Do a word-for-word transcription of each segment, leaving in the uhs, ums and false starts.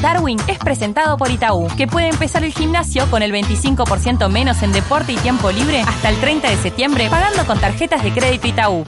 Darwin es presentado por Itaú, que puede empezar el gimnasio con el veinticinco por ciento menos en deporte y tiempo libre hasta el treinta de septiembre pagando con tarjetas de crédito Itaú.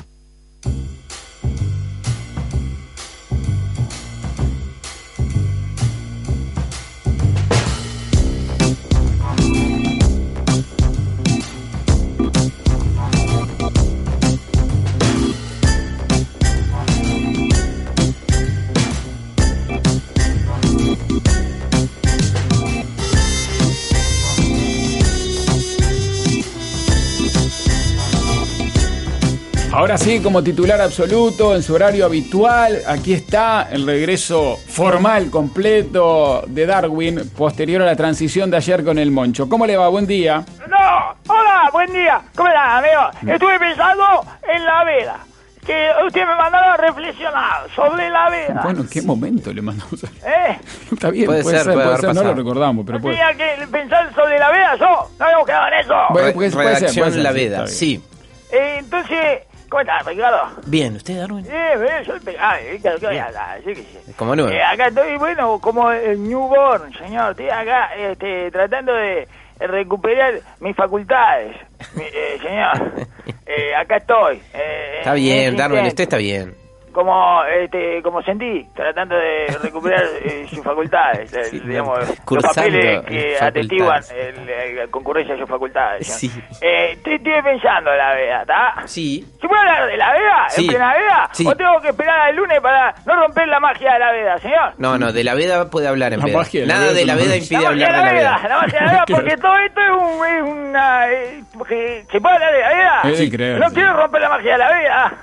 Ahora sí, como titular absoluto, en su horario habitual, aquí está el regreso formal, completo de Darwin, posterior a la transición de ayer con el Moncho. ¿Cómo le va? Buen día. No, hola, buen día. ¿Cómo estás, amigo? Estuve pensando en la veda, que usted me mandó a reflexionar sobre la veda. Bueno, ¿en qué momento le mandamos a... ¿Eh? Está bien, puede, puede ser, ser, puede, puede ser, no lo recordamos, pero puede. ¿Tenía que pensar sobre la veda yo? No habíamos quedado en eso. Bueno, puede, puede ser, puede ser, la veda, sí. Eh, entonces... ¿Cómo estás, Ricardo? Bien, ¿usted, Darwin? Eh, bien, yo el ah, Ricardo, ¿qué voy a hablar? Sí que sí. Como nuevo. Eh, acá estoy, bueno, como el newborn, señor. Estoy acá este, tratando de recuperar mis facultades, mi, eh, señor. Eh, acá estoy. Eh, está bien, Darwin, usted está bien. Como este como sentí, tratando de recuperar eh, sus facultades, sí, el, digamos, los papeles que atestiguan la concurrencia de sus facultades. Sí. Eh, estoy, estoy pensando en la veda, ¿está? Sí. ¿Se puede hablar de la veda? Sí. ¿En plena veda? Sí. ¿O tengo que esperar al lunes para no romper la magia de la veda, señor? No, no, de la veda puede hablar en la veda. Magia de Nada la de la veda impide la hablar de la veda. La magia de la veda, porque todo esto es, un, es una... Eh, que, ¿se puede hablar de la veda? Es increíble. No quiero romper la magia de la veda.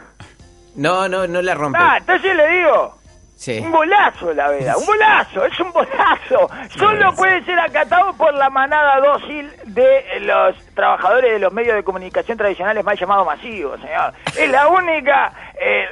No, no, no la rompe. Ah, entonces le digo... Sí. Un bolazo la veda, un bolazo, es un bolazo. Solo puede ser acatado por la manada dócil de los trabajadores de los medios de comunicación tradicionales mal llamados masivos, señor. Es la única eh,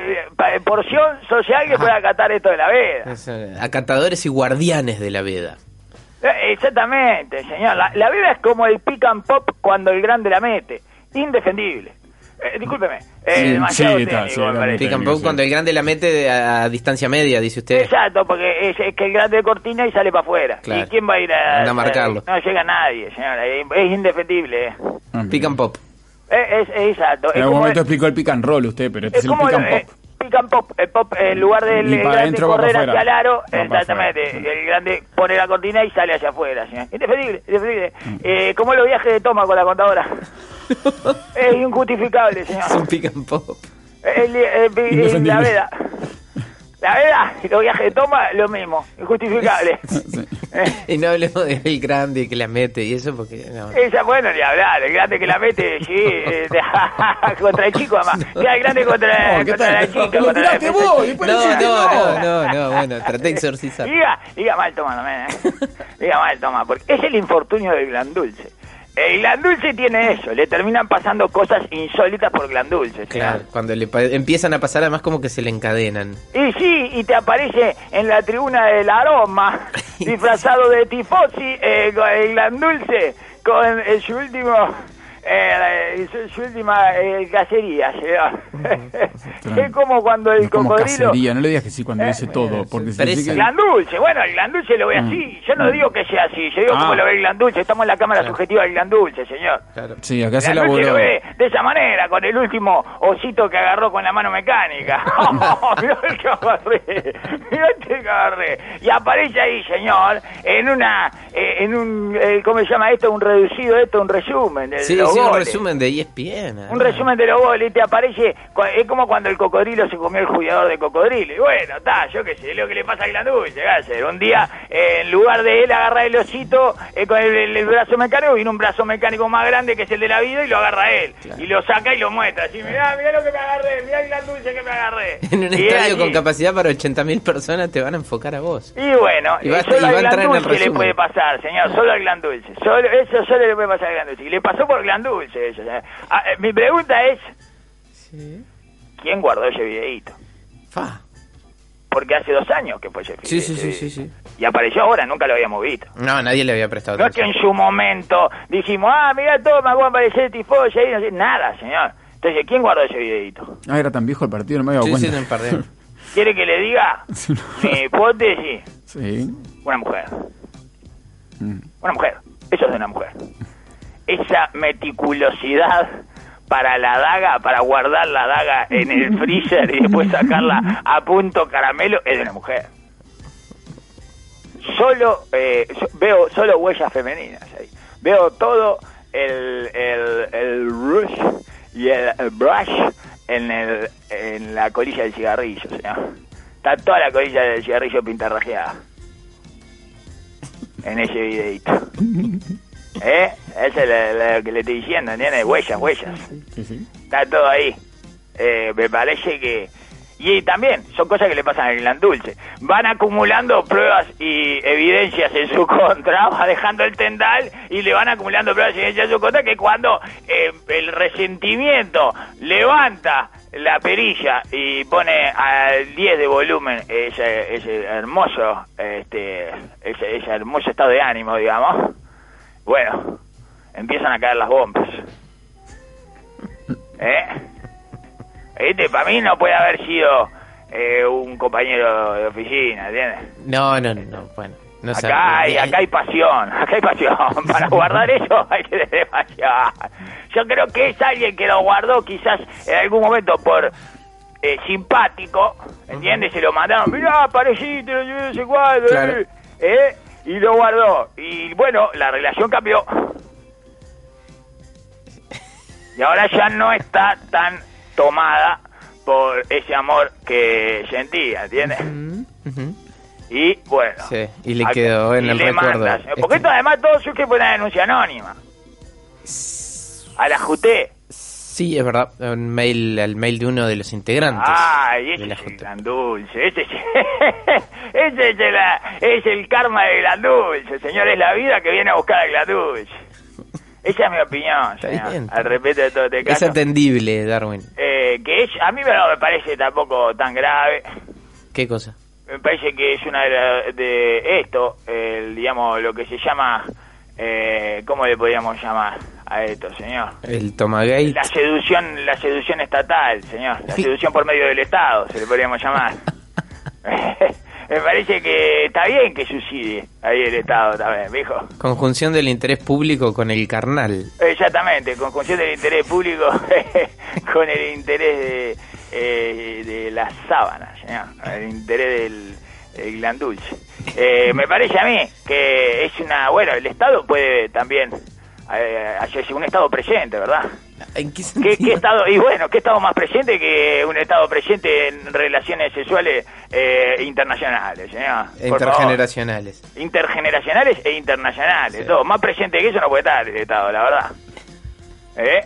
eh, porción social que Ajá. puede acatar esto de la veda. Es, eh, acatadores y guardianes de la veda. Eh, exactamente, señor. La, la veda es como el pick and pop cuando el grande la mete. Indefendible. Eh, discúlpeme, eh, sí, demasiado sí, técnico, está, sí, me parece. Pick and pop cuando el grande la mete a, a distancia media, dice usted. Exacto, porque es, es que el grande cortina y sale para afuera. Claro. ¿Y quién va a ir a, a marcarlo? A, no llega nadie, señora, es, es indefendible. Eh. Pick and pop. Es, es, es exacto. En algún momento el, explicó el pick and roll usted, pero este es, es el pick and pop. Eh, pick and pop, el pop, en lugar del el grande correr hacia el aro, va exactamente, el grande pone la cortina y sale hacia afuera, señor. Indefendible, indefendible. Mm. Eh, como los viajes de toma con la contadora. Es injustificable, señor. Es un pick and pop. El, el, el, el, la veda. La veda y los viajes de toma, lo mismo. Injustificable. Sí. Eh. Y no hablemos del grande que la mete y eso porque... No. Esa, bueno, ni hablar. El grande que la mete, sí. Eh, contra el chico, además. No. Ya, el grande contra, no, contra la chica. Contra la vos, no, no, no, no, no, bueno, traté de exorcizar. Diga, diga mal toma, no me... Diga mal toma, porque es el infortunio del glandulce. El glandulce tiene eso, le terminan pasando cosas insólitas por glandulce. Claro, cuando le pa- empiezan a pasar además como que se le encadenan. Y sí, y te aparece en la tribuna del aroma, disfrazado de tifosi, eh, con el glandulce, con eh, su último... Eh, su, su última eh, cacería, señor. Uh-huh. Es como cuando el no como cocodrilo... Cacería, no le digas que sí cuando eh, dice todo. Porque se dice que... Glandulce, bueno, el glandulce lo ve mm. así. Yo no digo que sea así, yo digo ah. como lo ve el glandulce. Estamos en la cámara claro. subjetiva del glandulce, señor. Claro. Sí, acá se elaboró. lo ve de esa manera, con el último osito que agarró con la mano mecánica. Oh, mirá el que agarré, mirá el que agarré. Y aparece ahí, señor, en una, eh, en un, eh, ¿cómo se llama esto? Un reducido, esto, un resumen. De sí, los sí, goles. un resumen de E S P N. Un resumen de los goles, te aparece, es como cuando el cocodrilo se comió el jugador de cocodrilo. Y bueno, está, yo qué sé, es lo que le pasa al glandulce, ¿qué hacer? Un día, eh, en lugar de él agarrar el osito eh, con el, el, el brazo mecánico, viene un brazo mecánico más grande que es el de la vida y lo agarra él. Claro. Y lo saca y lo muestra. Así, mirá, mirá lo que me agarré, mirá el glandulce que me agarré. En un y estadio con capacidad para ochenta mil personas te van a enfocar a vos. Y bueno, y va, solo y va al a entrar en el glandulce le puede pasar, señor, solo al glandulce. Solo, eso solo le puede pasar al glandulce. Y le pasó por glandulce eso. Ah, eh, mi pregunta es, ¿sí? ¿Quién guardó ese videíto? Fa. Porque hace dos años que fue ese sí, sí, sí, sí, sí. Y apareció ahora, nunca lo habíamos visto. No, nadie le había prestado atención. No es que en su momento dijimos, ah, mira, toma, va a aparecer el tifosi ahí, no sé, nada, señor. Entonces, ¿quién guardó ese videíto? Ah, era tan viejo el partido, no me había dado sí, cuenta. Sí, no, ¿Quiere que le diga? Mi hipótesis. Sí. Una mujer. Una mujer. Eso es de una mujer. Esa meticulosidad para la daga, para guardar la daga en el freezer y después sacarla a punto caramelo, es de una mujer. Solo eh, veo solo huellas femeninas ahí. Veo todo el el, el rush y el, el brush en el en la colilla del cigarrillo, señor. Está toda la colilla del cigarrillo pintarrajeada en ese videito. ¿Eh? Eso es lo, lo que le estoy diciendo, ¿entiendes? Huellas, huellas. Sí, sí. Está todo ahí. Eh, me parece que... Y también, son cosas que le pasan al Glan Dulce. Van acumulando pruebas y evidencias en su contra, va dejando el tendal y le van acumulando pruebas y evidencias en su contra, que cuando eh, el resentimiento levanta la perilla y pone al diez de volumen ese, ese hermoso, este, ese, ese hermoso estado de ánimo, digamos, bueno, empiezan a caer las bombas. ¿Eh? ¿Viste? Para mí no puede haber sido eh, un compañero de oficina, ¿entiendes? No, no, no, bueno. No acá, sabe. hay, acá hay pasión, acá hay pasión. Para guardar eso hay que tener pasión. Yo creo que es alguien que lo guardó quizás en algún momento por eh, simpático, ¿entiendes? Se lo mandaron, mirá, parecí, te lo llevé ese cuadro, Claro. eh, ¿eh? Y lo guardó. Y bueno, la relación cambió. Y ahora ya no está tan tomada por ese amor que sentía, ¿entiendes? Uh-huh, uh-huh. Y bueno, Sí, y le quedó en y el le recuerdo. mandas. Porque Este- esto además todo surge por una denuncia anónima. A la Juté. Sí, es verdad. Un mail, el mail de uno de los integrantes. Ay, de ese la es el J. Glan Dulce. Ese es, ese es, el, es el karma del Glan Dulce, señor. Es la vida que viene a buscar al Glan Dulce. Esa es mi opinión, Está señor. bien. Al respecto de todo este Es caso. atendible, Darwin. Eh, que es, a mí no me parece tampoco tan grave. ¿Qué cosa? Me parece que es una de, la- de esto, el, digamos, lo que se llama, eh, ¿cómo le podríamos llamar a esto, señor? El Tomagate. La seducción, la seducción estatal, señor. La seducción por medio del Estado, se le podríamos llamar. Me parece que está bien que subsidie ahí el Estado también, viejo. Conjunción del interés público con el carnal. Exactamente, conjunción del interés público con el interés de, eh, de las sábanas, señor. El interés del el Glan Dulce. Eh, me parece a mí que es una... Bueno, el Estado puede también eh, hacerse un Estado presente, ¿verdad? ¿En qué ¿Qué, sentido? qué estado? Y bueno, ¿qué estado más presente que un Estado presente en relaciones sexuales eh, internacionales, señor? Por favor. Intergeneracionales. Intergeneracionales e internacionales, Sí. todo. Más presente que eso no puede estar el Estado, la verdad. ¿Eh?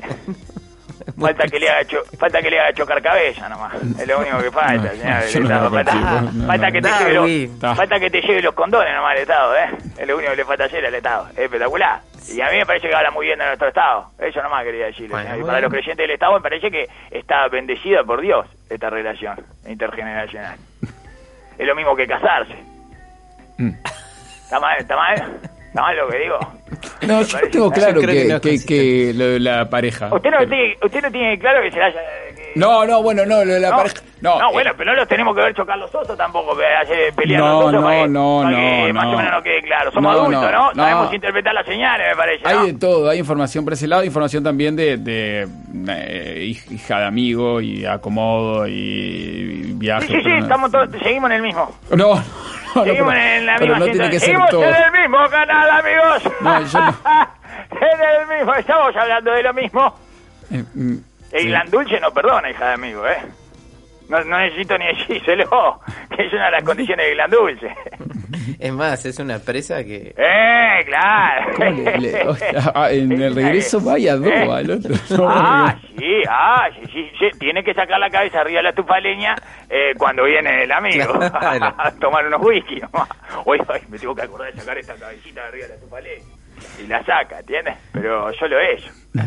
Falta que, le haga cho- falta que le haga chocar cabeza nomás. Es lo único que falta, No, señor. yo el no Estado. lo Falta, consigo, no, falta no, que te no. lleve Darwin. los, falta que te lleve los condones nomás el Estado, ¿eh? Es lo único que le falta hacer al Estado. Es espectacular. Y a mí me parece que habla muy bien de nuestro Estado. Eso nomás quería decirle. Bueno, señor. Y muy para bien. los creyentes del Estado me parece que está bendecida por Dios esta relación intergeneracional. Es lo mismo que casarse. Mm. ¿Está mal? ¿Está mal? ¿Está mal lo que digo? No, yo tengo claro Yo creo que, que no es que, que lo de la pareja. ¿Usted no, tiene, usted no tiene claro que se la haya... que- No, no, bueno, no, lo de la no, pareja. No, no, eh, bueno, pero no los tenemos que ver chocar los osos tampoco, que hacer pelear No, los osos no, para que, no, para que no, más no. o menos nos quede claro. Somos No, adultos, no, ¿no? no. Sabemos interpretar las señales, me parece, ¿no? hay de todo, hay información por ese lado, información también de, de eh, hij- hija de amigo y acomodo y, y viaje. Sí, sí, sí, pero no- estamos todos, seguimos en el mismo. No, no, no, Seguimos pero, en la pero misma no tiene sintonía. que ser Seguimos todo. en el mismo canal, amigos. No, yo no. En el mismo, estamos hablando de lo mismo. Eh, mm, El sí. Glan Dulce no perdona, hija de amigo, ¿eh? No, no necesito ni decírselo, que es una de las condiciones del Glan Dulce. Es más, es una presa que... ¡Eh, claro! ¿Cómo le- le- o sea, ah, en el regreso vaya dos ¿Eh? al otro. No, Ah, no. sí, ah, sí, sí, sí, tiene que sacar la cabeza arriba de la estufa de leña eh, cuando viene el amigo Claro. a tomar unos whisky nomás. Oye, oye, me tengo que acordar de sacar esta cabecita de arriba de la estufa de leña. Y la saca, ¿entiendes? Pero solo eso.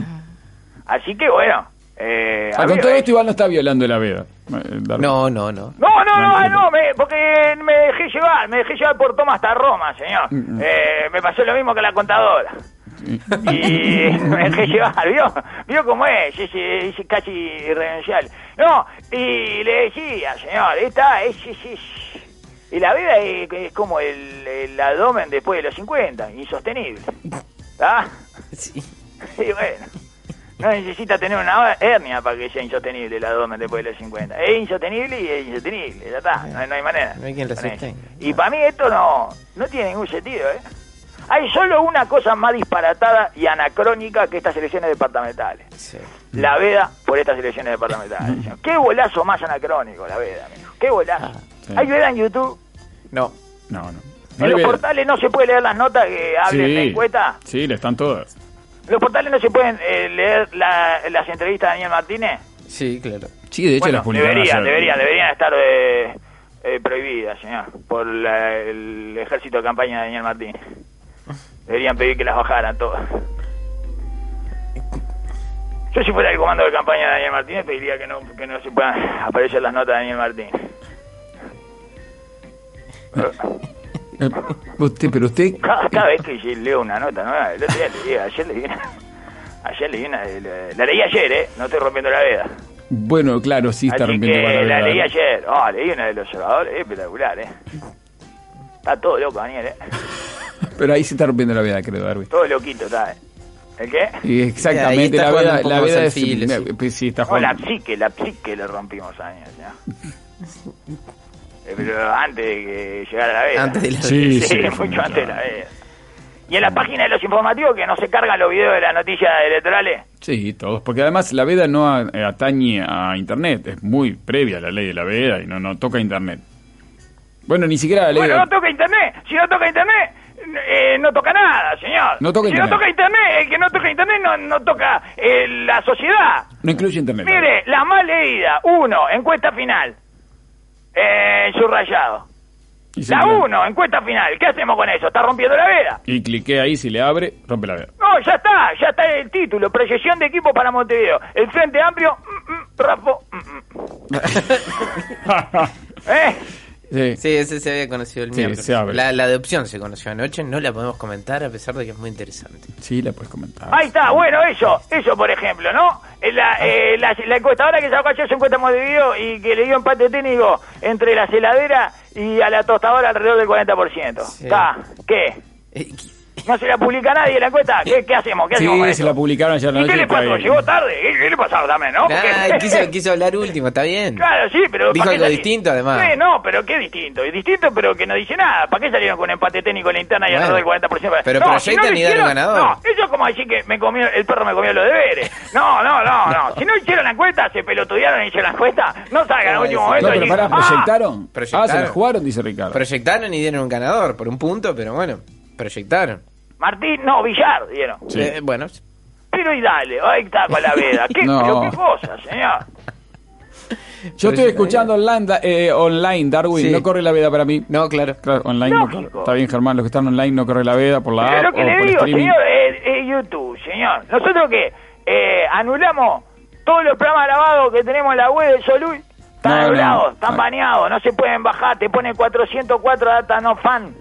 Así que bueno. Eh, Ah, con amigo, todo eh, esto igual no está violando la veda. Eh, Darwin. No, no, no. No, no, no, Tranquilo. no, me, porque me dejé llevar, me dejé llevar por toma hasta Roma, señor. Mm, mm. Eh, me pasó lo mismo que la contadora. Y me dejé llevar, ¿vio? ¿Vio cómo es? Es, es casi irrenunciable. No, y le decía, señor, esta es... es, es y la vida es, es como el, el abdomen después de los cincuenta, insostenible. ¿Ah? Sí. Y bueno, no necesita tener una hernia para que sea insostenible el abdomen después de los cincuenta. Es insostenible y es insostenible, ya está, no hay, no hay manera. No hay quien lo Con eso. sostenga. Y para mí esto no, no tiene ningún sentido, ¿eh? Hay solo una cosa más disparatada y anacrónica que estas elecciones departamentales. Sí. La veda por estas elecciones departamentales. Qué golazo más anacrónico la veda, amigo. Qué golazo. Ah, sí. ¿Hay veda en YouTube? No. No, no. No En le los veo. portales no se puede leer las notas que hablen Sí. de encuesta. Sí, le están todas. En los portales no se pueden eh, leer la- las entrevistas de Daniel Martínez. Sí, claro. Sí, de hecho Bueno, las publicaron deberían, ayer. deberían, deberían estar eh, eh, prohibidas, señor, por la- el ejército de campaña de Daniel Martínez. Deberían pedir que las bajaran todas. Yo si fuera el comando de campaña de Daniel Martínez pediría que no, que no se puedan aparecer las notas de Daniel Martínez. Eh, usted, pero usted... Cada, cada vez que yo leo una nota nueva, el otro día leí, ayer leí una, ayer leí una, la, la leí ayer, ¿eh? No estoy rompiendo la veda. Bueno, claro, sí está Así rompiendo que con la veda. leí ayer. Oh, leí una del observador, eh, espectacular, ¿eh? Está todo loco, Daniel, ¿eh? Pero ahí sí está rompiendo la veda, creo, Darwin. Todo loquito está, ¿eh? ¿El qué? Y Ahí exactamente, está la jugando veda, un poco la más veda al es... filo, me- sí. pues sí, está No, la jugando... psique, la psique le rompimos años, ya. Eh, Pero antes de que llegara la veda. Antes de la Sí, Sí, sí. mucho antes de la veda. Y en la página de los informativos que no se cargan los videos de las noticias electorales. Sí, todos, porque además la veda no a- atañe a Internet, es muy previa la ley de la veda y no, no toca Internet. Bueno, ni siquiera la ley Bueno, de... no toca internet. Si no toca internet, eh, no toca nada, señor. No toca si internet. no toca internet, el que no toca internet no, no toca eh, la sociedad. No incluye Internet. Mire, la más leída, uno, encuesta final. Eh, subrayado. Y si La le- uno, encuesta final. ¿Qué hacemos con eso? ¿Está rompiendo la veda? Y cliqué ahí, si le abre, rompe la veda. No, ya está, ya está el título. Proyección de equipo para Montevideo. El Frente Amplio, mm, mm, Rafa, mm, mm. ¿Eh? Sí. Sí, ese se había conocido el Sí, miércoles. se abre. La, la de opción se conoció anoche, no la podemos comentar a pesar de que es muy interesante. Sí, la puedes comentar. Ahí está, bueno, eso, eso por ejemplo, ¿no? Eh, La, eh, la, la encuestadora que sacó ayer su encuesta en Montevideo y que le dio empate técnico entre la heladera y a la tostadora alrededor del cuarenta por ciento. Sí. Está, ¿qué? Eh, ¿No se la publica nadie la encuesta? ¿Qué, qué hacemos? ¿Qué hacemos con Sí, eso? se la publicaron ayer a la ¿Y noche. qué le está pasó? ahí. ¿Llegó tarde? ¿Qué, qué le pasó también, no? Porque- Nah, quiso, quiso hablar último, está bien. Claro, sí, pero... Dijo ¿para qué algo salí- distinto, además. Sí, no, pero qué distinto. Y distinto, pero que no dice nada. ¿Para qué salieron con un empate técnico en la interna y Bueno, alrededor del cuarenta por ciento? pero no, proyectan lo y dan un hicieron- ganador. No, eso es como decir que me comió, el perro me comió los deberes. No, no, no, no. Si no hicieron la encuesta, se pelotudearon y hicieron la encuesta, no salgan en No, el último sí. momento. No, y pero decir, pará, "Ah, ¿proyectaron? Proyectaron. Ah, se la jugaron, dice Ricardo. Proyectaron y dieron un ganador por un punto, pero bueno, proyectaron. Martín, no, Villar, dieron. Sí. Eh, bueno, Pero y dale, ahí está con la veda. ¿Qué, No. pero qué cosa, señor? Yo estoy escuchando online, da- eh, online Darwin, Sí. no corre la veda para mí. no, claro. Claro, online no corre. Lógico. Está bien, Germán, los que están online no corre la veda por la Pero app lo que o le por digo, streaming. señor, es, es YouTube, señor. Nosotros que eh, anulamos todos los programas grabados que tenemos en la web de Soluy, están No, no, anulados, están no. baneados, no se pueden bajar, te pone cuatrocientos cuatro data no fan.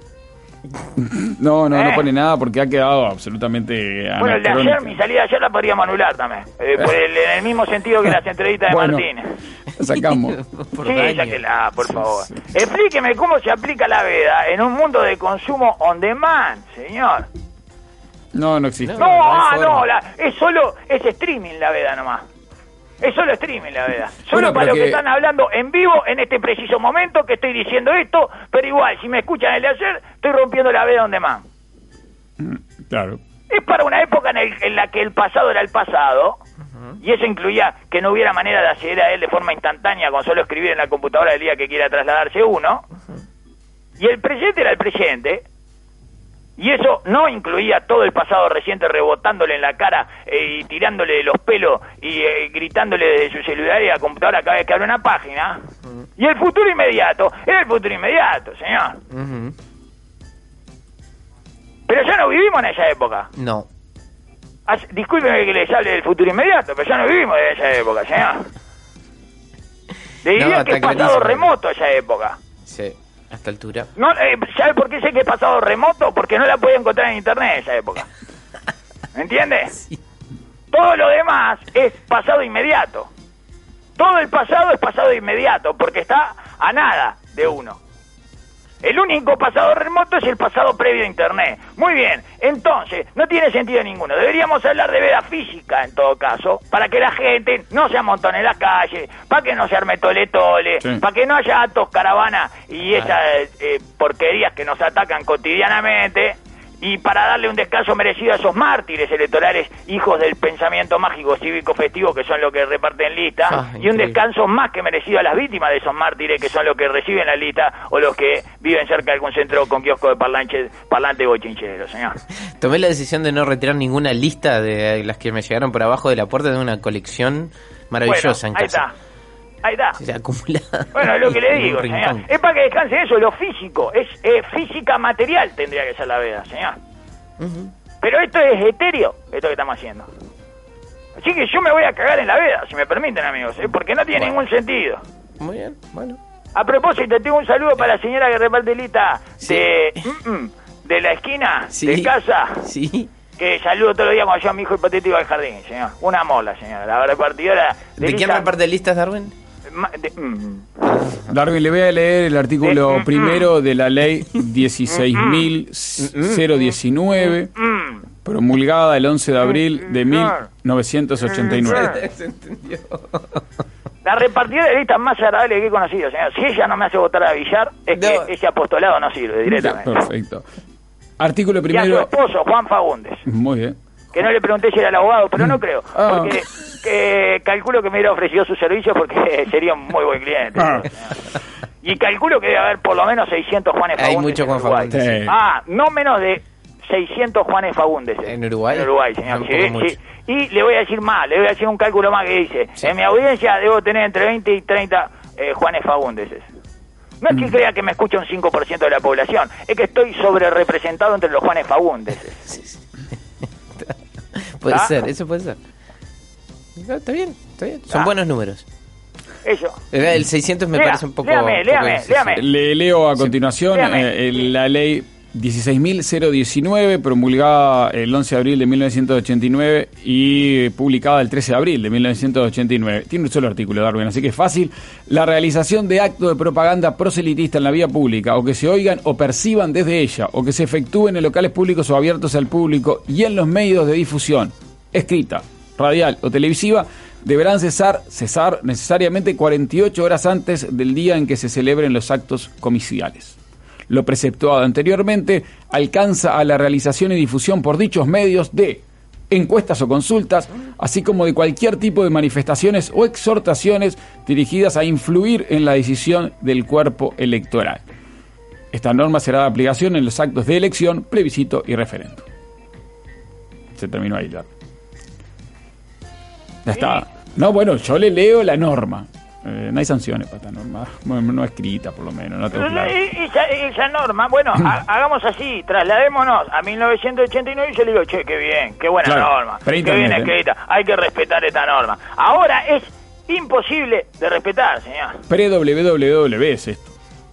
No, no, Eh. no pone nada porque ha quedado absolutamente Bueno, el de ayer, anacrónico. mi salida de ayer la podríamos anular también, eh, por el- en el mismo sentido que las entrevistas de Bueno, Martínez. la sacamos. Por Sí, daño. sáquela, por favor. Explíqueme cómo se aplica la veda en un mundo de consumo on demand, señor. No, no existe. No, No, no hay ah, forma. no, la, es solo, es streaming la veda nomás. Es solo streaming la veda. Solo Bueno, para pero los que... que- están hablando en vivo en este preciso momento que estoy diciendo esto, pero igual, si me escuchan el de ayer, estoy rompiendo la veda on demand. Claro. Es para una época en, el- en la que el pasado era el pasado, y eso incluía que no hubiera manera de acceder a él de forma instantánea con solo escribir en la computadora el día que quiera trasladarse uno, y el presente era el presente, y eso no incluía todo el pasado reciente rebotándole en la cara eh, y tirándole de los pelos y eh, gritándole desde su celular y la computadora cada vez que abre una página, y el futuro inmediato, era el futuro inmediato, señor. Ujú. Pero ya no vivimos en esa época. No. Hace- Discúlpeme que les hable del futuro inmediato, pero ya no vivimos en esa época, señor. Le diría No, que es está pasado clarísimo. remoto esa época. Sí, a esta altura. No, eh, ¿sabe por qué sé que es pasado remoto? Porque no la podía encontrar en internet en esa época. ¿Me entiende? Todo lo demás es pasado inmediato. todo el pasado es pasado inmediato, porque está a nada de uno. El único pasado remoto es el pasado previo a Internet. Muy bien, entonces, no tiene sentido ninguno. Deberíamos hablar de veda física, en todo caso, para que la gente no se amontone en las calles, para que no se arme tole-tole, sí. para que no haya actos, caravanas y esas eh, porquerías que nos atacan cotidianamente, y para darle un descanso merecido a esos mártires electorales, hijos del pensamiento mágico cívico festivo, que son los que reparten lista, ah, y un descanso más que merecido a las víctimas de esos mártires, que son los que reciben la lista, o los que viven cerca de algún centro con kiosco de parlante, parlante bochinchero, señor. Tomé la decisión de no retirar ninguna lista de las que me llegaron por abajo de la puerta de una colección maravillosa bueno, en ahí casa. Está. Ahí está. Se acumula. Bueno, es lo que le digo, señor. Es para que descanse eso, lo físico. Es eh, física material tendría que ser la veda, señor. Uh-huh. Pero esto es etéreo, esto que estamos haciendo. Así que yo me voy a cagar en la veda, si me permiten, amigos, ¿eh? Porque no tiene bueno. ningún sentido. Muy bien, bueno. A propósito, tengo un saludo para la señora que reparte lista sí. de, mm, de la esquina sí. de casa. Sí. Que saludo todos los días cuando llevo a mi hijo hipotético al jardín, señor. Una mola, señora. La repartidora de ¿De quién reparte listas, Darwin? De, mm. Darwin, le voy a leer el artículo de, mm, primero de la ley dieciséis mil diecinueve, promulgada el once de abril de mil novecientos ochenta y nueve. Se entendió. La repartidora de listas más agradable que he conocido, señor. Si ella no me hace votar a billar, es no. que ese apostolado no sirve directamente. Ya, perfecto. Artículo primero. Y a su esposo, Juan Fagundes. Muy bien. Que no le pregunté si era el abogado, pero no creo. Ah. Porque que calculo que me hubiera ofrecido su servicio porque sería un muy buen cliente. Ah. Y calculo que debe haber por lo menos seiscientos Juanes Fagundes. Hay mucho Juan Fagundes. Sí. Ah, no menos de seiscientos Juanes Fagundes. ¿En Uruguay? En Uruguay, señor. Sí, sí. Y le voy a decir más, le voy a decir un cálculo más que dice. Sí. En mi audiencia debo tener entre veinte y treinta eh, Juanes Fagundes. No es que crea que me escucha un cinco por ciento de la población, es que estoy sobre representado entre los Juanes Fagundes. Sí, sí. Puede ¿Ah? ser, eso puede ser. No, está bien, está bien. Son ¿Ah? buenos números. Eso. El seiscientos me Lea, parece un poco... Léame, léame, poco léame. Le leo a continuación sí. eh, la ley dieciséis mil diecinueve, promulgada el once de abril de mil novecientos ochenta y nueve y publicada el trece de abril de mil novecientos ochenta y nueve. Tiene un solo artículo, Darwin, así que es fácil. La realización de actos de propaganda proselitista en la vía pública, o que se oigan o perciban desde ella, o que se efectúen en locales públicos o abiertos al público y en los medios de difusión, escrita, radial o televisiva, deberán cesar, cesar necesariamente cuarenta y ocho horas antes del día en que se celebren los actos comiciales. Lo preceptuado anteriormente alcanza a la realización y difusión por dichos medios de encuestas o consultas, así como de cualquier tipo de manifestaciones o exhortaciones dirigidas a influir en la decisión del cuerpo electoral. Esta norma será de aplicación en los actos de elección, plebiscito y referéndum. Se terminó ahí ya. Ya está. No, bueno, yo le leo la norma. Eh, no hay sanciones para esta norma, no, no escrita por lo menos, no tengo claro. Esa, esa norma, bueno, ha, hagamos así, trasladémonos a mil novecientos ochenta y nueve y yo le digo, che, qué bien, qué buena claro, norma, qué bien escrita, hay que respetar esta norma. Ahora es imposible de respetar, señor. Pre-W W W es esto.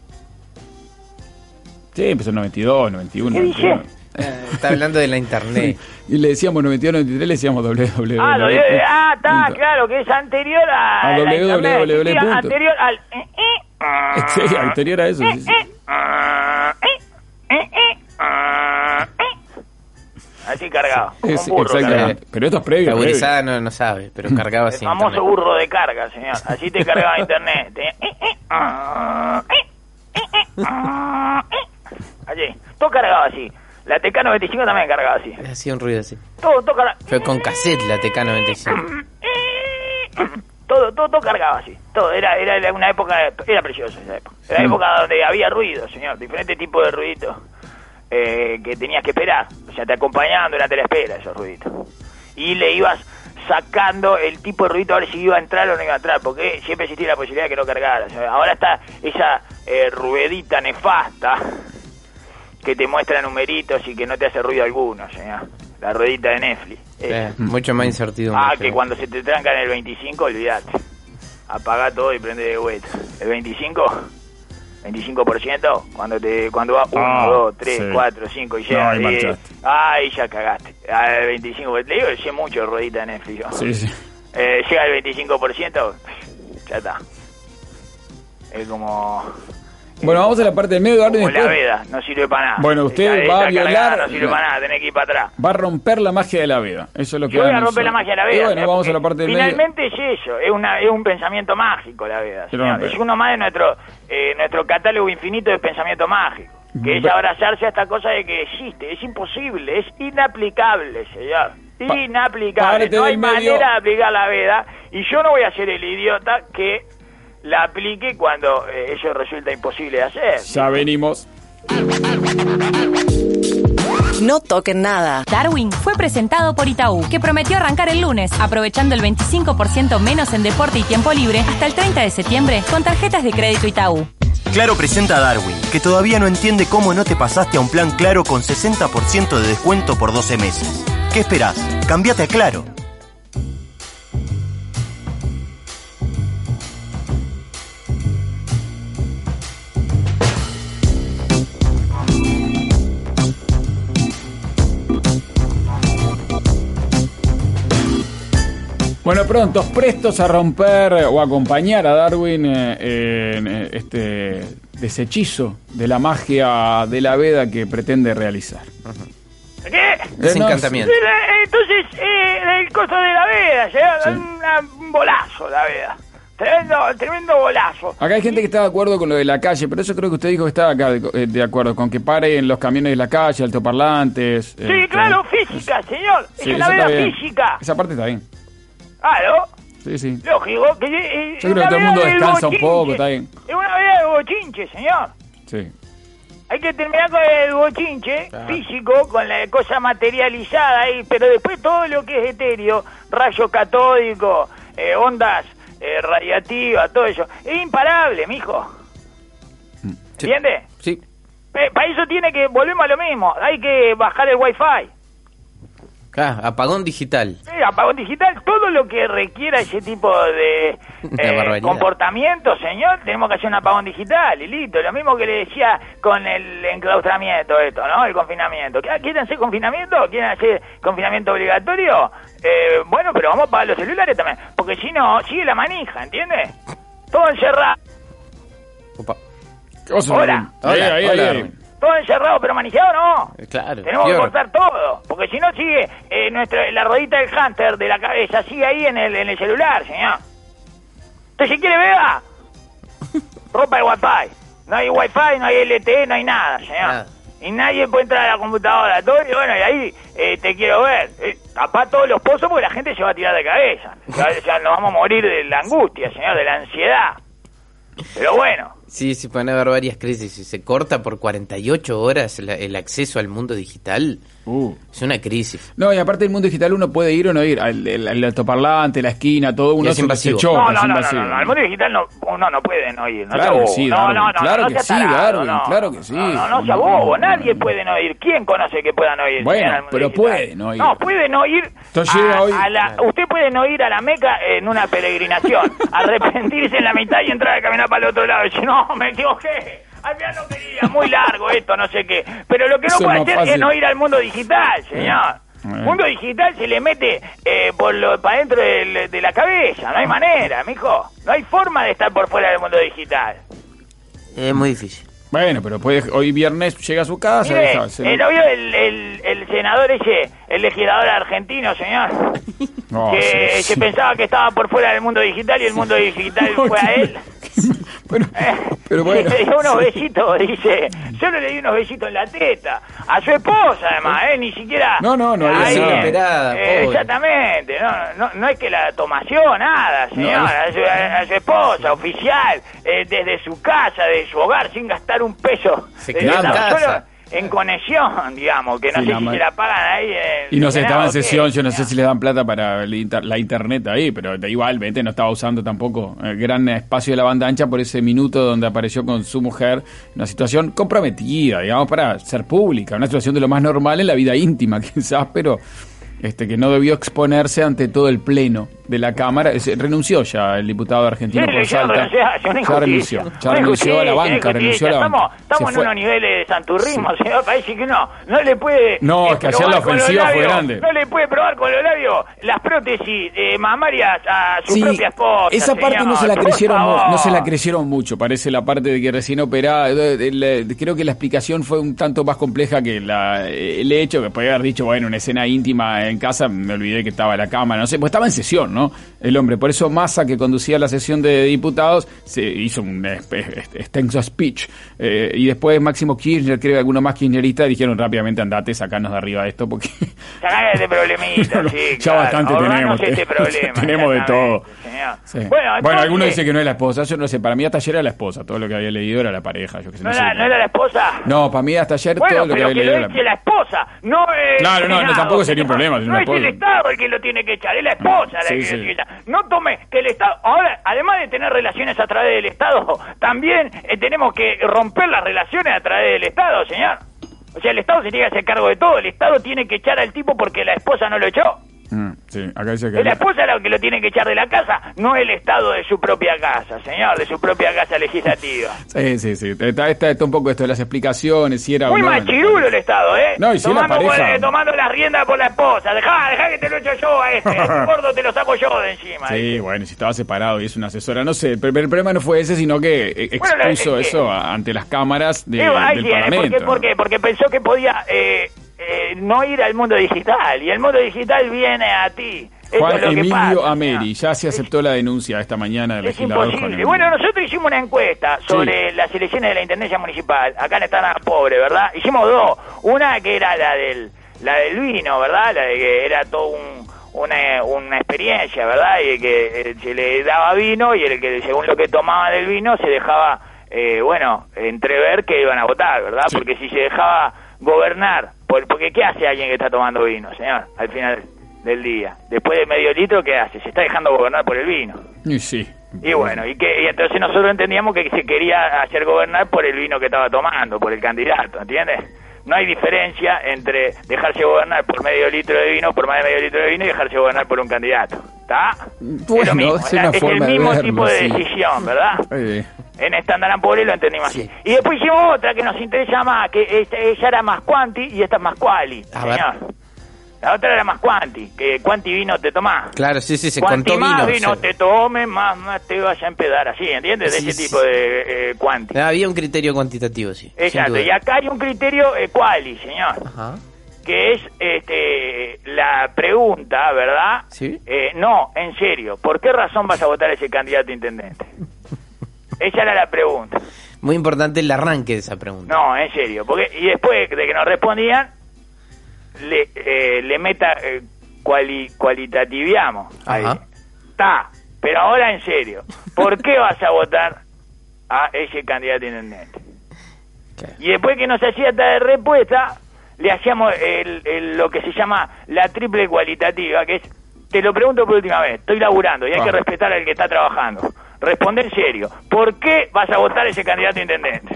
Sí, empezó en noventa y dos, noventa y uno. ¿Qué dice? Eh, está hablando de la internet. Y le decíamos noventa y dos, noventa y tres, le decíamos W W W. Ah, w, ah está, punto. Claro, que es anterior a, a la W W W. Internet, anterior al... Eh, eh, sí, anterior a eso. Eh, sí, sí. Eh, eh, eh, eh, así cargado, como es, un burro exactamente. Pero esto es previo. La no, no sabe, pero cargaba así. El famoso internet. Burro de carga, señor. Así te cargaba internet. Eh, eh, eh, eh, eh, eh, allí, todo cargado así. La T K noventa y cinco también cargaba así. Hacía un ruido así. Todo, todo cargaba. Fue con cassette la T K noventa y cinco. Todo, todo, todo cargaba así. Todo, era, era una época, era preciosa esa época. Era una época donde había ruido, señor. Diferentes tipos de ruiditos eh, que tenías que esperar. O sea, te acompañaban durante la espera esos ruiditos. Y le ibas sacando el tipo de ruidito a ver si iba a entrar o no iba a entrar, porque siempre existía la posibilidad de que no cargara. O sea, ahora está esa eh, ruedita nefasta que te muestra numeritos y que no te hace ruido alguno, señor. La ruedita de Netflix. Eh, mucho más incertidumbre. Ah, que cuando se te tranca en el veinticinco, olvidate. Apagá todo y prende de vuelta. El veinticinco, veinticinco por ciento, cuando te cuando va uno, dos, tres, cuatro, cinco y llega. No, diez, ahí ya cagaste. El veinticinco, le digo, sé mucho de ruedita de Netflix. Sí, sí. Eh, llega el veinticinco por ciento, Ya está. Es como... Bueno, vamos a la parte del medio, Darwin. Como la veda, no sirve para nada. Bueno, usted esa, va esa a violar... No sirve para nada, tenés que ir para atrás. Va a romper la magia de la veda. Eso es lo que Yo voy a van romper la magia de la veda. Y bueno, vamos a la parte del finalmente medio. es eso, es, una, es un pensamiento mágico la veda. Pero, Es uno más de nuestro, eh, nuestro catálogo infinito de pensamiento mágico. Que es abrazarse a esta cosa de que existe, es imposible, es inaplicable, señor. Pa Inaplicable. No hay manera de aplicar la veda. Y yo no voy a ser el idiota que la aplique cuando eh, eso resulta imposible de hacer. Ya venimos. No toquen nada. Darwin fue presentado por Itaú, que prometió arrancar el lunes, aprovechando el veinticinco por ciento menos en deporte y tiempo libre hasta el treinta de septiembre con tarjetas de crédito Itaú. Claro presenta a Darwin, que todavía no entiende cómo no te pasaste a un plan Claro con sesenta por ciento de descuento por doce meses. ¿Qué esperás? Cámbiate a Claro. Bueno, prontos, prestos a romper o acompañar a Darwin eh, en este deshechizo de la magia de la veda que pretende realizar. Uh-huh. ¿Qué? Desencantamiento. Entonces, eh, el costo de la veda, ¿sí? Sí. Una, un bolazo la veda. Tremendo, tremendo bolazo. Acá hay gente que está de acuerdo con lo de la calle, pero eso creo que usted dijo que estaba acá de, de acuerdo, con que paren los camiones de la calle, altoparlantes. Sí, eh, claro, que, física, señor. Sí, es la eso está veda bien. física. Esa parte está bien. Claro. Sí, sí. Lógico. Que, eh, Yo creo que todo el mundo veda del descansa un bochinche. poco, está bien. Es una veda de bochinche, señor. Sí. Hay que terminar con el bochinche Claro. físico, con la cosa materializada ahí, pero después todo lo que es etéreo, rayo catódico, eh, ondas eh, radiativas, todo eso, es imparable, mijo. Sí. ¿Entiendes? Sí. Eh, para eso tiene que, volvemos a lo mismo, hay que bajar el wifi. Ah, apagón digital. Sí, apagón digital, todo lo que requiera ese tipo de Una eh, barbaridad. comportamiento, señor, tenemos que hacer un apagón digital y listo. Lo mismo que le decía con el enclaustramiento, esto, ¿no? El confinamiento. ¿Quieren hacer confinamiento? ¿Quieren hacer confinamiento obligatorio? Eh, bueno, pero vamos a apagar los celulares también, porque si no, sigue la manija, ¿entiendes? Todo encerrado. ¿Qué cosa, Hola. Darwin? Hola, Ahí, ahí, hola, ahí. Darwin. Todo encerrado, pero manejado no. Eh, Claro. Tenemos que Fior. cortar todo, porque si no sigue eh, nuestra, la rodita del hunter de la cabeza, sigue ahí en el, en el celular, señor. ¿Usted si quiere vea? Ropa el wifi. No hay wifi, no hay L T E, no hay nada, señor. Nada. Y nadie puede entrar a la computadora, todo, y bueno, y ahí eh, te quiero ver. Eh, tapá todos los pozos porque la gente se va a tirar de cabeza. Ya, ya nos vamos a morir de la angustia, señor, de la ansiedad. Pero bueno. Sí, sí, pueden haber varias crisis. Si se corta por cuarenta y ocho horas la- el acceso al mundo digital, Uh. es una crisis. No, y aparte del mundo digital uno puede ir o no ir. Al, el, el altoparlante, la esquina, todo uno es se, invasivo. se choca, No, es no, no, no, invasivo. no, no, al mundo digital no, uno no puede no ir. No Claro sea que bobo. sí, no, Darwin, no, no, claro no, que sea sí, tarado, Darwin, no. claro que sí. No, no, no sea bobo, nadie puede no ir. ¿Quién conoce que pueda no ir? Bueno, señor, al mundo pero digital? puede no ir. No, puede no ir. Entonces a- llega hoy- a la- usted puede no ir a la Meca en una peregrinación, arrepentirse en la mitad y entrar a caminar para el otro lado y decir, no, me equivoqué. Al final no quería, muy largo esto, no sé qué. Pero lo que no Eso es puede más hacer fácil. es no ir al mundo digital, señor. Bueno. Mundo digital se le mete eh, por lo, para dentro del- de la cabeza, no hay manera, mijo. No hay forma de estar por fuera del mundo digital. Es muy difícil. Bueno, pero puede, hoy viernes llega a su casa. Mire, deja- se- eh, ¿no vio el, el, el senador ese, el legislador argentino, señor? No, que sí, se sí. pensaba que estaba por fuera del mundo digital y el mundo digital No, fue a que- él. Pero, Eh, pero bueno. Le dio unos besitos, dice. Yo le di unos besitos en la teta. A su esposa, además, ¿eh? Ni siquiera. No, no, no, Ahí, ahí sí. eh, operada, eh, pobre. exactamente. No, no, no es que la tomación, nada, señor. No. A, su, a- a su esposa, oficial, eh, desde su casa, de su hogar, sin gastar un peso. Se Eh, quedó en tan casa. solo en conexión, digamos, que no Sí, sé la si ma- se la pagan ahí. en Y no sé, el estaba en Senado, ¿qué? sesión, yo no sé si le dan plata para el inter- la internet ahí, pero da igual, vete, no estaba usando tampoco el gran espacio de la banda ancha por ese minuto donde apareció con su mujer, una situación comprometida, digamos, para ser pública, una situación de lo más normal en la vida íntima, quizás, pero este, que no debió exponerse ante todo el pleno de la Cámara. Es, renunció ya el diputado argentino Sí, por ya Salta. renunció, ya una Ya injusticia. renunció, ya Una renunció a la injusticia, banca, una renunció a la injusticia. banca. Estamos, estamos Se en fue. unos niveles de santurrismo, señor. Parece que no, no le puede... No, eh, es que ayer probar la con los ofensiva fue labios, grande. No le puede probar con los labios las prótesis eh, mamarias a su Sí, propia esposa, esa parte señor, no se la por creyeron, mu- favor. no se la creyeron mucho. Parece la parte de que recién operaba. de- de- de- de- creo que la explicación fue un tanto más compleja que la, el hecho que podía haber dicho, bueno, una escena íntima en casa, me olvidé que estaba la cámara, no sé, pues estaba en sesión, ¿no? El hombre, por eso Massa, que conducía la sesión de diputados, se hizo un espe- extenso speech, eh, y después Máximo Kirchner, creo que algunos más kirchneristas dijeron rápidamente, andate, sacanos de arriba de esto, porque Sacar este problemita, No, sí, ya claro. bastante Ahorrarnos tenemos, este te- problema, tenemos de todo. exactamente, señor. Sí. Bueno, Bueno, entonces, algunos dicen que no es la esposa, yo no sé, para mí hasta ayer era la esposa, todo lo que había leído era la pareja, yo que sé, ¿No, no, era, sé. ¿No era la esposa? No, para mí hasta ayer Bueno, todo lo que pero había que lo leído era eche la esposa, no el Claro, no, no, Senado. tampoco sería un problema, si No, no es la el esposa. Estado el que lo tiene que echar, es la esposa la Sí, que sí. lo tiene que echar. No tome que el Estado... Ahora, además de tener relaciones a través del Estado, también eh, tenemos que romper las relaciones a través del Estado, señor. O sea, el Estado se tiene que hacer cargo de todo. El Estado tiene que echar al tipo porque la esposa no lo echó. Mm, sí, acá dice que Es la esposa la que lo tiene que echar de la casa, no el Estado de su propia casa, señor, de su propia casa legislativa. Sí, sí, sí. Está, está, está un poco esto de las explicaciones, si era Muy o no. machirulo el Estado, ¿eh? No, y si tomando, la pareja- por- tomando las riendas por la esposa. Dejá, dejá que te lo echo yo a este. El gordo te lo saco yo de encima. Sí, ¿viste? bueno, si estaba separado y es una asesora, no sé, pero el problema no fue ese, sino que eh, Bueno, la- expuso es que- eso a- ante las cámaras de, Digo, ahí del tiene, ¿por Parlamento. qué? ¿Por qué? Porque pensó que podía eh, eh, no ir al mundo digital. Y el mundo digital viene a ti. Eso Juan es lo que Emilio pasa, Ameri, ya se aceptó la denuncia esta mañana del Es legislador Juan imposible. Emilio. Bueno, nosotros hicimos una encuesta sobre Sí. las elecciones de la Intendencia Municipal, acá en Estana Pobre, ¿verdad? Hicimos dos. Una que era la del la del vino, ¿verdad? La de que era todo un, una, una experiencia, ¿verdad? Y que eh, se le daba vino y el que según lo que tomaba del vino se dejaba, eh, bueno, entrever que iban a votar, ¿verdad? Sí. Porque si se dejaba gobernar, por, porque ¿qué hace alguien que está tomando vino, señor? Al final del día. Después de medio litro, ¿qué hace? Se está dejando gobernar por el vino. Y sí. Y bueno, y que y entonces nosotros entendíamos que se quería hacer gobernar por el vino que estaba tomando, por el candidato, ¿entiendes? No hay diferencia entre dejarse gobernar por medio litro de vino, por más de medio litro de vino y dejarse gobernar por un candidato, ¿está? Bueno, es lo mismo, es la- una es el forma de mismo verlo, tipo de sí. decisión, ¿verdad? Eh, En Estándar Pobre lo entendimos Sí. así. Y después hicimos otra que nos interesa más, que esta- ella era más quanti y esta es más quali, A ver. señor. La otra era más quanti, que cuanti vino te tomás. Claro, sí, sí, se Cuanti contó más vino. vino se- te tomes, más, más te vas a empedar, así, ¿entiendes? De Sí, ese sí. tipo de eh, cuanti. Ah, había un criterio cuantitativo, sí. sin Exacto, duda. y acá hay un criterio eh, quali, señor, Ajá. que es este la pregunta, ¿verdad? ¿Sí? Eh, no, en serio, ¿por qué razón vas a votar a ese candidato a intendente? Esa era la pregunta. Muy importante el arranque de esa pregunta. No, en serio, porque y después de que nos respondían, le, eh, le meta eh, cuali, cualitativiamos. Ahí. Ajá. Está, pero ahora en serio, ¿por qué vas a votar a ese candidato a intendente? Claro. Y después que nos hacía esta respuesta, le hacíamos el, el- lo que se llama la triple cualitativa, que es, te lo pregunto por última vez, estoy laburando y hay Ah. que respetar al que está trabajando. Responde en serio, ¿por qué vas a votar a ese candidato a intendente?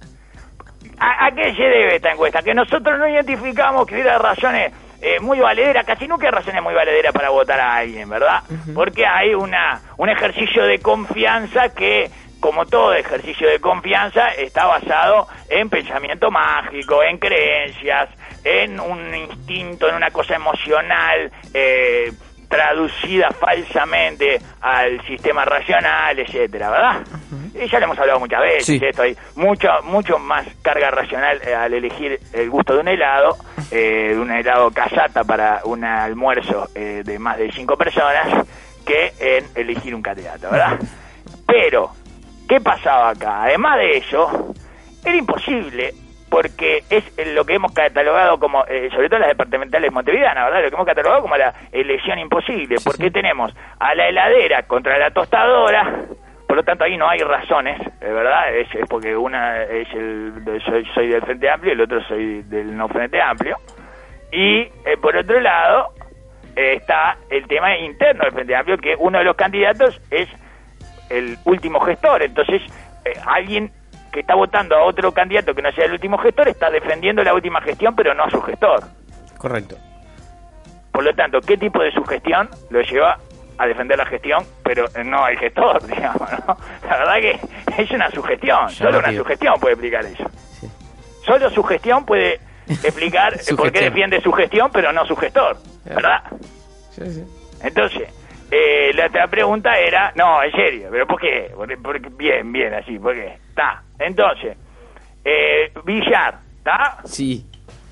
¿A, a qué se debe esta encuesta? Que nosotros no identificamos que hubiera razones eh, muy valederas, casi nunca hay razones muy valederas para votar a alguien, ¿verdad? Porque hay una un ejercicio de confianza que, como todo ejercicio de confianza, está basado en pensamiento mágico, en creencias, en un instinto, en una cosa emocional, eh, traducida falsamente al sistema racional, etcétera, ¿verdad? Y ya lo hemos hablado muchas veces, Sí. esto hay mucho, mucho más carga racional eh, al elegir el gusto de un helado, eh, de un helado casata para un almuerzo eh, de más de cinco personas, que en elegir un candidato, ¿verdad? Pero, ¿qué pasaba acá? Además de eso, era imposible, porque es lo que hemos catalogado como, eh, sobre todo las departamentales montevideanas, ¿verdad? Lo que hemos catalogado como la elección imposible, Sí, porque sí. tenemos a la heladera contra la tostadora, por lo tanto ahí no hay razones, eh, ¿verdad? Es, es porque una es el, soy, soy del Frente Amplio y el otro soy del no Frente Amplio, y eh, por otro lado eh, está el tema interno del Frente Amplio, que uno de los candidatos es el último gestor, entonces eh, alguien que está votando a otro candidato que no sea el último gestor está defendiendo la última gestión, pero no a su gestor. Correcto. Por lo tanto, ¿qué tipo de sugestión lo lleva a defender la gestión, pero no al gestor, digamos, ¿no? La verdad que es una sugestión, solo una sugestión puede explicar eso. Sí. Solo sugestión puede explicar por qué defiende su gestión, pero no su gestor, ¿verdad? Sí, sí. Entonces, eh, la otra pregunta era, no, en serio, pero ¿por qué? Porque, porque, bien, bien, así, ¿por qué? Está. Entonces, eh, Villar, ¿está? Sí.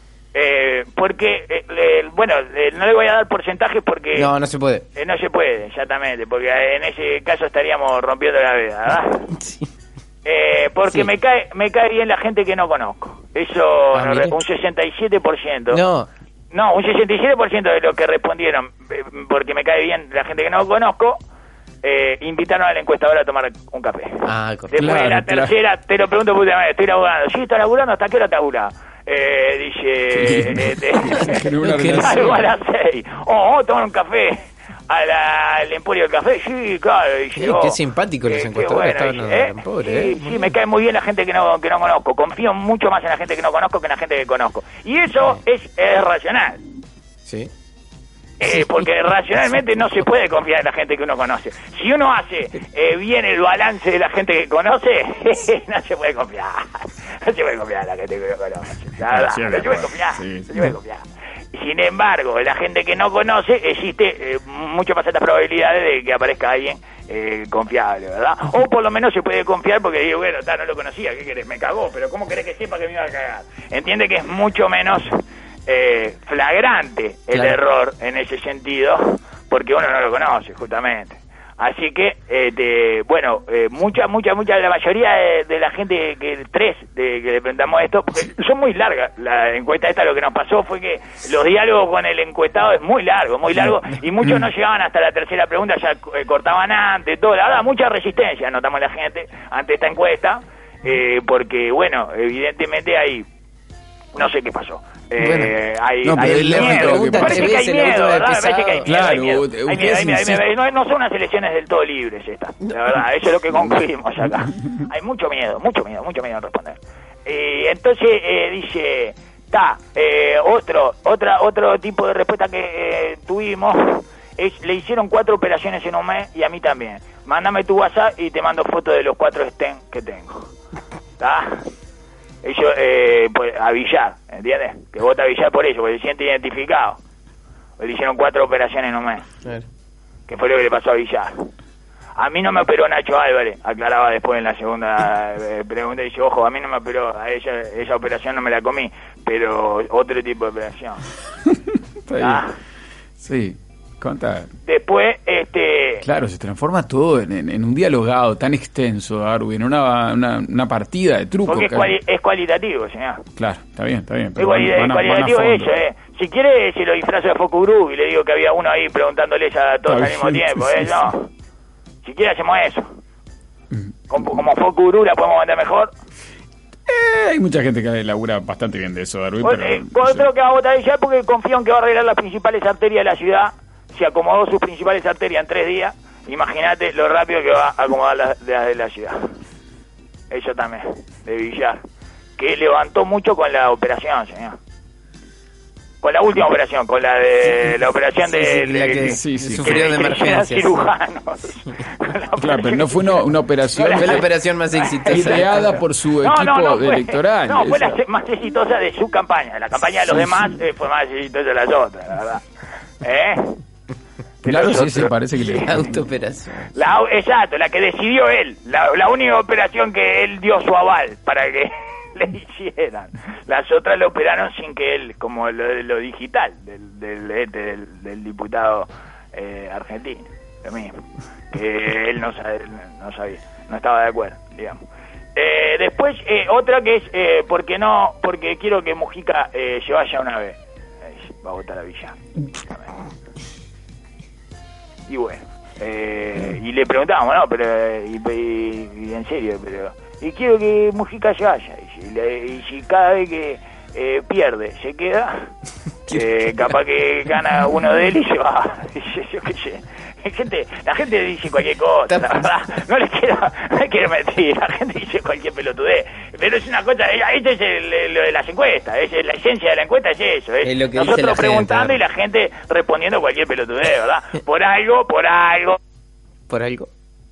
Eh, porque, eh, eh, bueno, eh, no le voy a dar porcentajes porque... No, no se puede. Eh, no se puede, exactamente, porque en ese caso estaríamos rompiendo la veda, ¿verdad? Sí. Eh, porque sí. me cae me cae bien la gente que no conozco. Eso, ah, no, un sesenta y siete por ciento. No. No, un sesenta y siete por ciento de los que respondieron, eh, porque me cae bien la gente que no conozco, eh, invitaron al encuestador a tomar un café. Ah, correcto. Después claro, la tercera, claro. Te lo pregunto, puta madre, estoy laburando. Sí, está laburando, ¿hasta qué hora está laburando? Eh, dice eh, de, algo a las seis. Oh, oh, tomar un café a la, al Emporio del Café. Sí, claro. Dice, sí, oh, qué simpático los eh, encuestadores bueno, estaban dice, ¿eh? Pobre, sí, eh. sí, me cae muy bien la gente que no que no conozco. Confío mucho más en la gente que no conozco que en la gente que conozco. Y eso sí. es, es racional. Sí. Eh, porque racionalmente no se puede confiar en la gente que uno conoce. Si uno hace eh, bien el balance de la gente que conoce, no se puede confiar. No se puede confiar en la gente que uno conoce. La verdad, no se puede confiar. Sí, sí. No se puede confiar. Sin embargo, la gente que no conoce, existe eh, mucho más altas probabilidades de que aparezca alguien eh, confiable, ¿verdad? O por lo menos se puede confiar porque digo, bueno, ta, no lo conocía, ¿qué querés? Me cagó, pero ¿cómo querés que sepa que me iba a cagar? Entiende que es mucho menos... Eh, flagrante el claro. error en ese sentido porque uno no lo conoce justamente, así que eh, de, bueno eh, mucha mucha mucha la mayoría de, de la gente que tres de que le preguntamos esto porque son muy largas la encuesta esta, lo que nos pasó fue que los diálogos con el encuestado es muy largo muy largo y muchos no llegaban hasta la tercera pregunta, ya eh, cortaban antes todo, la verdad mucha resistencia notamos la gente ante esta encuesta eh, porque bueno evidentemente hay no sé qué pasó. Eh, bueno, hay, no, hay miedo, miedo. Parece que hay miedo, ¿verdad? Parece que hay miedo, claro, hay miedo. Hay miedo, hay miedo, hay miedo. No, no son unas elecciones del todo libres estas, la verdad, eso es lo que concluimos acá. Hay mucho miedo, mucho miedo, mucho miedo en responder. Eh, entonces eh, dice, está, eh, otro, otra, otro tipo de respuesta que eh, tuvimos es, le hicieron cuatro operaciones en un mes y a mí también. Mándame tu WhatsApp y te mando fotos de los cuatro stents que tengo. ¿Está? Ellos, eh, pues, a Villar, ¿entiendes? Que vota a Villar por eso, porque se siente identificado. Le hicieron cuatro operaciones en un mes. Sí. Que fue lo que le pasó a Villar. A mí no me operó Nacho Álvarez, aclaraba después en la segunda eh, pregunta. Dice, ojo, a mí no me operó, a ella, esa operación no me la comí, pero otro tipo de operación. ¿Ah? Sí. Conta. Después, este... Claro, se transforma todo en, en, en un dialogado tan extenso, Darwin, una, una, una partida de truco. Porque es, cuali- es cualitativo, señor. Claro, está bien, está bien. Pero es cuali- van, van a, cualitativo van a eso, eh. Si quiere, se lo disfrazo de Focurú y le digo que había uno ahí preguntándoles a todos al mismo tiempo, ¿eh? Sí, no. Sí. Si quiere, hacemos eso. Como, como Focurú la podemos vender mejor. Eh, hay mucha gente que labura bastante bien de eso, Darwin. Bueno, pero, eh, no creo que va a votar ya porque confío en que va a arreglar las principales arterias de la ciudad. Se acomodó sus principales arterias en tres días. Imagínate lo rápido que va a acomodar las de, de la ciudad. Eso también, de Villar. Que levantó mucho con la operación, señor. Con la última operación, con la de la operación sí, de, sí, de, la que, que, sí, sí, sufrió de emergencia. Cirujanos. Claro, pero no fue una, una operación. No, fue la operación más exitosa. Ideada por su no, equipo no, no, fue, electoral. No, fue esa. la más exitosa de su campaña. La campaña de los sí, demás sí. Eh, fue más exitosa de las otras, la verdad. ¿Eh? Claro, sí, sí, parece que le... La autooperación. La, exacto, la que decidió él. La, la única operación que él dio su aval para que le hicieran. Las otras lo operaron sin que él, como lo, lo digital del, del, del, del diputado eh, argentino, lo mismo. Que él no, sabe, no sabía, no estaba de acuerdo, digamos. Eh, después, eh, otra que es, eh, porque no, porque quiero que Mujica eh, se vaya una vez. Eh, va a votar a Villar. Y bueno, eh, y le preguntábamos, ¿no? Pero, y, y, y en serio, pero... Y quiero que Mujica se vaya. Y si, le, y si cada vez que eh, pierde se queda, eh, capaz que gana uno de él y se va. Yo, yo qué sé. Gente, la gente dice cualquier cosa, la verdad. No le quiero, no le quiero mentir. La gente dice cualquier pelotudez. pero es una cosa, esto es el, lo de las encuestas, es la esencia de la encuesta es eso, es, es lo que nosotros dice la preguntando gente, y la gente respondiendo cualquier pelotudeo, ¿verdad? Por algo, por algo. Por algo.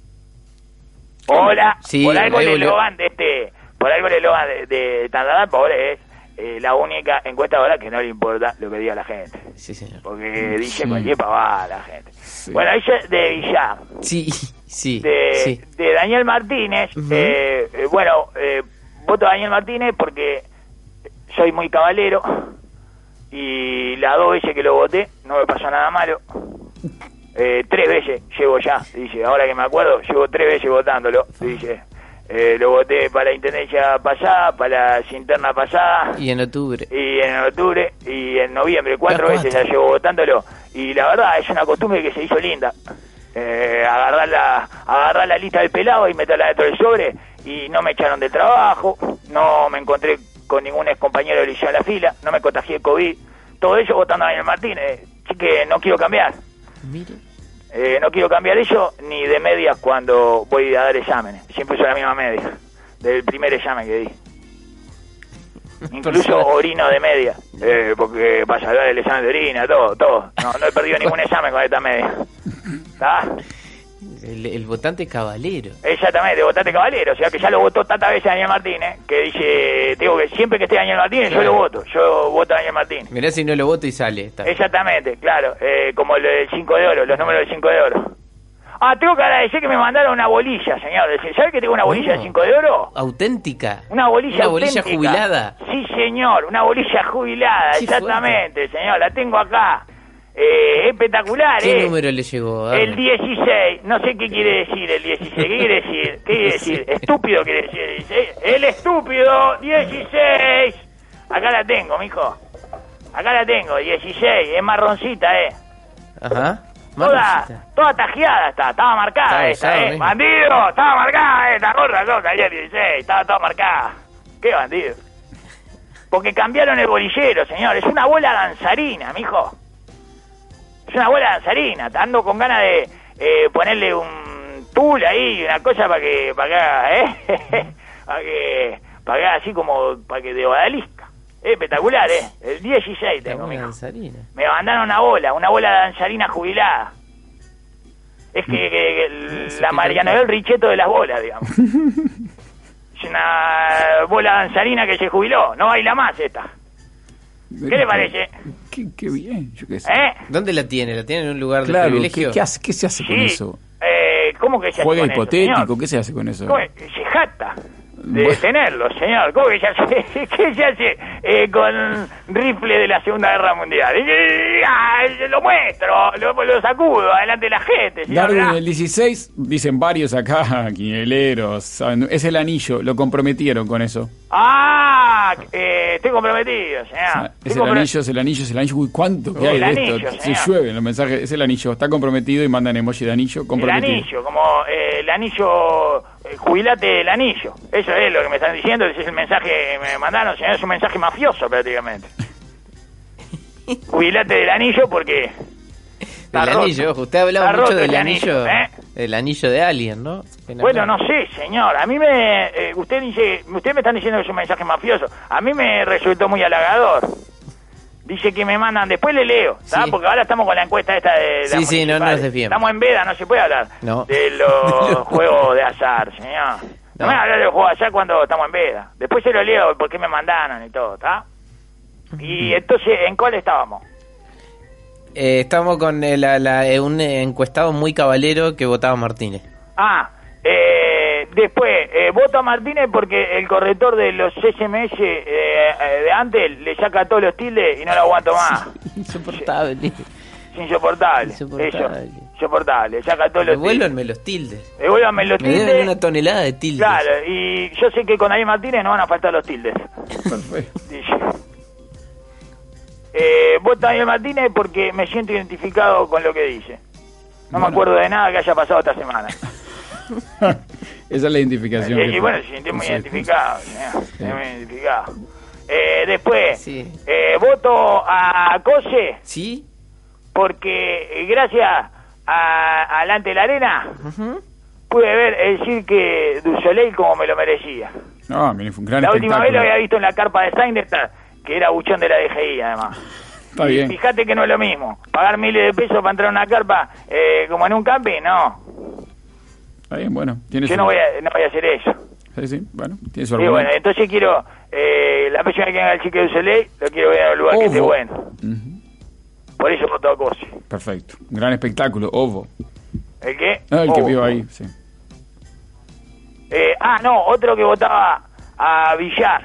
Hola, Sí, por algo ahí el volvió. eslogan de este, por algo el eslogan de, de Tandadal, pobre, es eh, la única encuestadora que no le importa lo que diga la gente. Sí, señor. Porque dice Sí. cualquier pavada la gente. Sí. Bueno, ella de Villar, Sí, sí, de, sí. de Daniel Martínez, Ujú. eh, eh, bueno, eh, voto a Daniel Martínez porque soy muy cabalero y las dos veces que lo voté no me pasó nada malo. Eh, tres veces llevo ya, dice, ahora que me acuerdo, llevo tres veces votándolo, dice. Eh, lo voté para la intendencia pasada, para la interna pasada, Y en octubre. y en octubre, y en noviembre, cuatro Ah, veces ya cuatro. llevo votándolo, y la verdad es una costumbre que se hizo linda. Eh, agarrar la agarrar la lista del pelado y meterla dentro del sobre, y no me echaron de trabajo, no me encontré con ningún ex compañero de liceo en la fila, no me contagié de COVID, todo eso votando a Daniel Martínez, así que no quiero cambiar. Mire. Eh, no quiero cambiar eso ni de medias cuando voy a dar exámenes. Siempre uso la misma media del primer examen que di. Incluso orino de media, eh, porque para salvar el examen de orina, todo, todo. No, no he perdido ningún examen con esta media. ¿Está? El, el votante cabalero. Exactamente, votate caballero. O sea que ya lo votó tantas veces Daniel Martínez, que dice, digo que siempre que esté Daniel Martínez yo lo voto. Yo voto a Daniel Martínez. Mirá si no lo voto y sale. Está. Exactamente, claro, eh, como el del cinco de oro, los números del cinco de oro. Ah, tengo que agradecer que me mandaron una bolilla, señor. ¿Sabe que tengo una bolilla de Oh. cinco de oro? Auténtica. Una bolilla Una bolilla auténtica. jubilada. Sí, señor, una bolilla jubilada, Qué exactamente, señor, la tengo acá. Eh, espectacular, ¿Qué ¿eh? número le llegó? El dieciséis, no sé qué quiere decir el dieciséis, ¿qué quiere decir? ¿Qué quiere decir? Estúpido quiere decir el dieciséis. El estúpido, dieciséis. Acá la tengo, mijo. Acá la tengo, dieciséis, es marroncita, ¿eh? Ajá. Toda, Marroncita. toda tajeada está, estaba marcada Estaba esta, usado, ¿eh? mismo. Bandido, estaba marcada esta, gorra, loca, el dieciséis, estaba toda marcada. ¿Qué bandido? Porque cambiaron el bolillero, señor, es una bola danzarina, mijo. Es una bola danzarina, ando con ganas de eh, ponerle un tul ahí, una cosa para que, para que haga, ¿eh? para que, para que haga así como, para que de odalisca. Es espectacular, ¿eh? El dieciséis La tengo, buena mijo. danzarina. Me mandaron una bola, una bola danzarina jubilada. Es que, que- que el- la Mariano del Richeto de las bolas, digamos. Es una bola danzarina que se jubiló, no baila más esta. ¿Qué le parece? Qué, qué bien, yo qué sé. ¿Eh? ¿Dónde la tiene? ¿La tiene en un lugar de Claro, privilegio? ¿qué, qué hace, ¿qué se hace con Sí. eso? Eh, ¿Cómo que se hace ¿Juega con eso, hipotético? señor? ¿Qué se hace con eso? ¿Cómo es? Se jacta de Bueno. tenerlo, señor. ¿Cómo que se hace? ¿Qué se hace eh, con rifle de la Segunda Guerra Mundial? Y, ah, lo muestro, lo, lo sacudo adelante de la gente, señor. Darwin, ¿verdad? el dieciséis, dicen varios acá, quinieleros, ¿saben? Es el anillo, lo comprometieron con eso. Ah, eh, estoy comprometido, señor. O sea, Estoy es el compro- anillo, es el anillo, es el anillo. Uy, ¿cuánto que El hay de anillo, esto? Se señor. llueven los mensajes. Es el anillo, está comprometido y mandan emoji de anillo El comprometido. anillo, como eh, el anillo, eh, jubilate del anillo. Eso es lo que me están diciendo, ese es el mensaje que me mandaron, señor, es un mensaje mafioso prácticamente. Jubilate del anillo porque... está Del roto. anillo, ojo, usted ha hablado Está mucho roto del ese anillo, ¿eh? el anillo de Alien, ¿no? Bueno, no sé, señor. A mí me... eh, usted dice... Usted me están diciendo que es un mensaje mafioso. A mí me resultó muy halagador. Dice que me mandan... Después le leo, ¿sabes? Sí. Porque ahora estamos con la encuesta esta de la Sí, sí, no, no municipal. nos desviemos. Estamos en veda, no se puede hablar No. de los juegos de azar, señor. No, No. me va a hablar de los juegos de azar cuando estamos en veda. Después se lo leo por qué me mandaron y todo, ¿está? Y entonces, ¿en cuál estábamos? Eh, estamos con el- la- la- eh, un encuestado muy cabalero que votaba Martínez. Ah, eh, después, eh, voto a Martínez porque el corrector de los S M S eh, eh, de antes le saca todos los tildes y no lo aguanto más. Insoportable. Es insoportable. Insoportable. Eso, insoportable. Saca todos los tildes. Devuélvanme los tildes. Devuélvanme los Me deben tildes. una tonelada de tildes. Claro, y yo sé que con Daniel Martínez no van a faltar los tildes. Perfecto. Dice. Eh, voto a Daniel Martínez porque me siento identificado con lo que dice. No me Bueno. acuerdo de nada que haya pasado esta semana. Esa es la identificación. Eh, que- y bueno, se sintió muy Sí. identificado, señor, se sintió muy identificado. Eh, después, Sí. eh, voto a Cose ¿Sí? porque eh, gracias a Alante de la Arena Ujú. pude ver el cirque du Soleil como me lo merecía. No, mire, fue un gran La espectáculo. última vez lo había visto en la carpa de Steinberg, que era buchón de la D G I, además. Está bien. Fíjate que no es lo mismo. Pagar miles de pesos para entrar a una carpa eh, como en un camping, no. Está bien, bueno. Tiene Yo su... no voy, a, no voy a hacer eso. Sí, sí, bueno, tiene su Y argumento. bueno, entonces quiero, eh, la próxima vez que venga el Chique du Soleil, lo quiero ver en un lugar Ovo. que esté bueno. Ujú. Por eso voto a Cosi. Perfecto. Un gran espectáculo, Ovo. ¿El qué? Ah, el que Ovo. vio ahí, sí. Eh, ah, no, otro que votaba a Villar.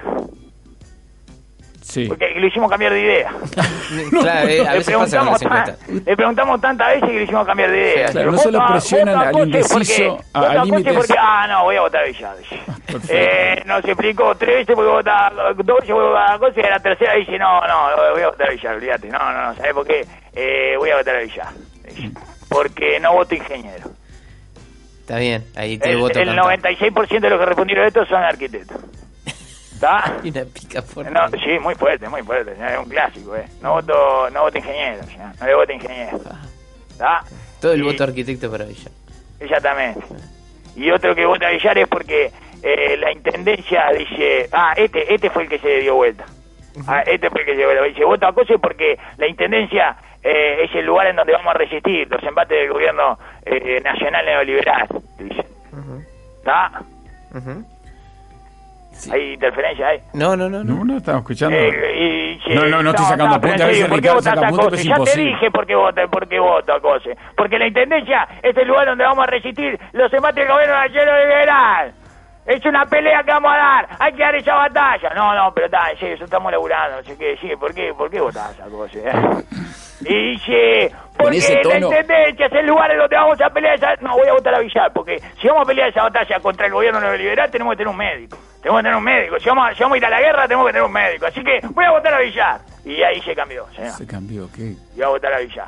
Sí. Porque lo hicimos cambiar de idea. Claro, eh, a Le veces pasa con preguntamos, las encuestas. tan- le preguntamos tantas veces que lo hicimos cambiar de idea. Claro, no Voto solo a- presionan voto a al Cosi indeciso, porque- a- voto a Cosi límites. porque, ah, no, voy a votar a Villar. dice. Perfecto. Eh, nos explicó tres veces porque votaba, dos veces voy a votar a Cosi y a la tercera dice, no, no, voy a votar a Villar, olvídate. No, no, no, ¿sabes por qué? Eh, voy a votar a Villar. Dice. Porque no voto ingeniero. Está bien, ahí te El, voto el cantado. noventa y seis por ciento de los que respondieron esto son arquitectos. ¿Está? Y una pica fuerte. No, sí, muy fuerte, muy fuerte. Es un clásico, ¿eh? No voto, no voto ingeniero, ya. No le voto ingeniero. ¿Está? Todo el Y- voto arquitecto para Villar. Exactamente. Y otro que vota a Villar es porque eh, la intendencia dice, ah, este este fue el que se dio vuelta. Ah, este fue el que se dio vuelta. Dice, voto a Cosi porque la intendencia eh, es el lugar en donde vamos a resistir los embates del gobierno eh, nacional neoliberal, dice. ¿Está? Ujú. Sí. ¿Hay interferencia ahí? No, no, no, no. No, no, estamos escuchando. Eh, y, che, No, no, no estoy sacando pero apuntes, en a veces serio, ¿por qué Ricardo votás saca a apuntes, Cose? pero es Ya te imposible. dije por qué voto, por qué voto a Cose. Porque la intendencia es el lugar donde vamos a resistir los embates del gobierno nacional liberal. Es una pelea que vamos a dar, hay que dar esa batalla. No, no, pero está, en serio, eso estamos laburando, no sé qué decir. ¿Por qué, por qué votás a Cose? Eh? Y dice, porque ese la tono. intendencia es el lugar en donde vamos a pelear esa... No, voy a votar a Villar, porque si vamos a pelear esa batalla contra el gobierno neoliberal, tenemos que tener un médico. Tenemos que tener un médico. Si vamos, a, si vamos a ir a la guerra, tenemos que tener un médico. Así que voy a votar a Villar. Y ahí se cambió, señor. Se cambió, ¿qué? Y voy a votar a Villar.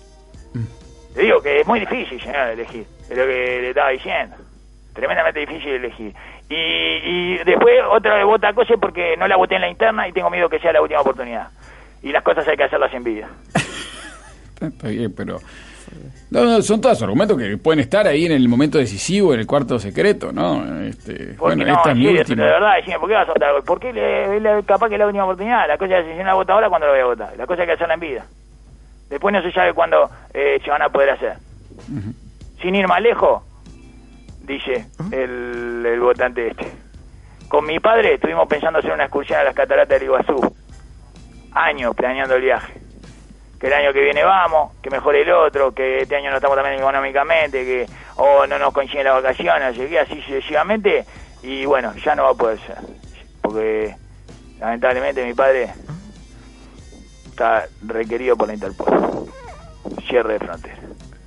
Le digo que es muy difícil, señor, elegir. Es lo que le estaba diciendo. Tremendamente difícil elegir. Y, y después otra vez vota a Cose porque no la voté en la interna y tengo miedo que sea la última oportunidad. Y las cosas hay que hacerlas en vida. Está bien, pero... No, no, son todos argumentos que pueden estar ahí en el momento decisivo, en el cuarto secreto, ¿no? Este, Porque bueno, no, esta es en mi serio, última. de verdad, decime, ¿por qué vas a votar? ¿Por qué le, le- capaz que es la última oportunidad? La cosa es si no la vota ahora, ¿cuándo la voy a votar? La cosa hay que hacerla en vida. Después no se sabe cuándo eh, se van a poder hacer. Sin ir más lejos, dice el, el votante este. Con mi padre estuvimos pensando hacer una excursión a las cataratas del Iguazú. Años planeando el viaje. Que el año que viene vamos, que mejore el otro, que este año no estamos tan bien económicamente, que o no nos coinciden las vacaciones, así que así sucesivamente, y bueno, ya no va a poder ser, porque lamentablemente mi padre está requerido por la Interpol. Cierre de frontera.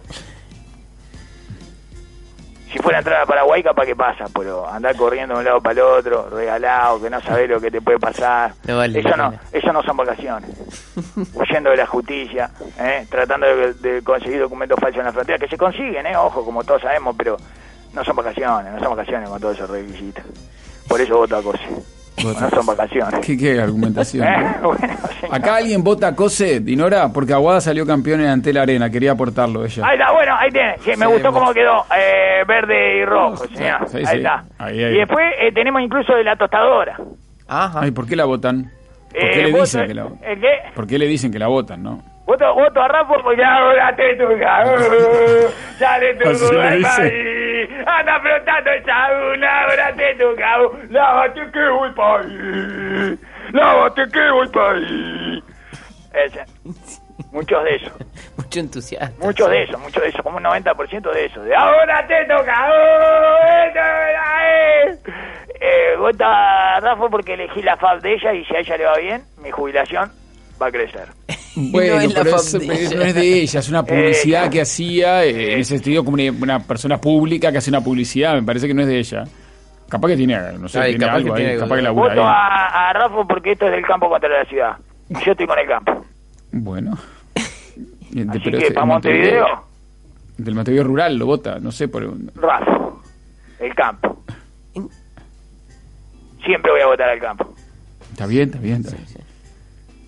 Si fuera a entrar a Paraguay, capaz que pasa, pero andar corriendo de un lado para el otro, regalado, que no sabés lo que te puede pasar, No vale eso la no, pena. eso no son vacaciones. Huyendo de la justicia, ¿eh? Tratando de, de conseguir documentos falsos en la frontera, que se consiguen, ¿eh? Ojo, como todos sabemos, pero no son vacaciones, no son vacaciones con todos esos requisitos. Por eso voto a Cose. No son vacaciones. ¿Qué, qué argumentación? ¿Eh? Bueno, señor. Acá alguien vota a Cose, Dinora, porque Aguada salió campeón en Antel Arena, quería aportarlo ella. Ahí está, bueno, ahí tiene. Sí, me Sí, gustó mucho. cómo quedó, eh, verde y rojo, señor. Sí, ahí sí. está. Ahí, ahí. Y después eh, tenemos incluso de la tostadora. Ajá. Ay, ¿por qué la votan? ¿Por qué Eh, le voto- dicen que la votan? ¿El qué? ¿Por qué le dicen que la votan, no? Voto, voto a Rafa porque ahora te toca. Uh, sale tu Así le al dice. país. Anda flotando esa una, ahora te toca. Uh, Lávate que voy para ahí. Lávate que voy para ahí. Ese. Muchos de esos. Mucho entusiasmo. Muchos de esos, muchos de esos. Como un noventa por ciento de esos. De ahora te toca. Uh, esto es. Eh, vota a Rafa porque elegí la F A B de ella y si a ella le va bien, mi jubilación va a crecer. Bueno, No es la pero F A B eso, de pero eso ella. no es de ella, es una publicidad Eh, que hacía, eh, en ese sentido, como una, una persona pública que hace una publicidad, me parece que no es de ella. Capaz que tiene, no sé, Ay, tiene capaz algo que ahí, tiene capaz que algo. labura Voto ahí. a, a Rafa porque esto es del campo contra la ciudad. Yo estoy con el campo. Bueno. Y de- Así pero que es- para en Montevideo, Del Montevideo rural lo vota, no sé, por un- Rafa. El campo. Siempre voy a votar al campo. Está bien, está bien, está bien.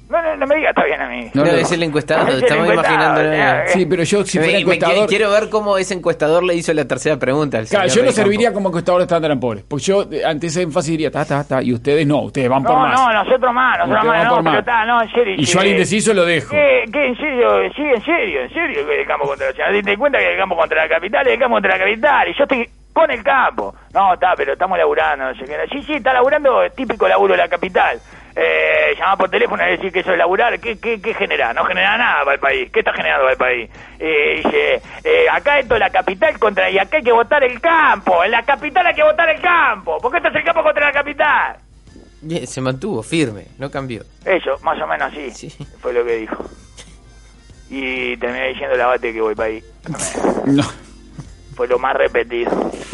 No, no, no me digas, está bien a mí. No, No, no, no. es el encuestador, Es el estamos encuestador, imaginando. eh. Sí, pero yo si Me- fuera me encuestador... quiero, quiero ver cómo ese encuestador le hizo la tercera pregunta al Claro, señor yo no Rey serviría Campo. como encuestador de Standard and Poor's, porque yo eh, ante ese énfasis diría, ta, ta, ta, y ustedes no, ustedes van por No, más. no, nosotros más, nosotros Ustedes más, van no, por pero más. está, no, en serio. Y sí, yo al eh, indeciso lo dejo. ¿Qué, qué, en serio? Sí, en serio, en serio que el campo contra la ciudad. ¿Te das cuenta que el campo contra la capital es el campo contra la capital? Y yo estoy con el campo. No, está, pero estamos laburando, no sé qué. Sí, sí, está laburando, es típico laburo de la capital. Eh, llamar por teléfono y decir que eso es laburar, ¿qué, qué, qué genera? No genera nada para el país. ¿Qué está generando para el país? Eh, dice, eh, acá esto es la capital contra... Y acá hay que votar el campo. En la capital hay que votar el campo. ¿Por qué esto es el campo contra la capital? Bien, se mantuvo firme, no cambió. Eso, más o menos así, Sí. fue lo que dijo. Y terminé diciendo la bate que voy para ahí. No. Fue lo más repetido.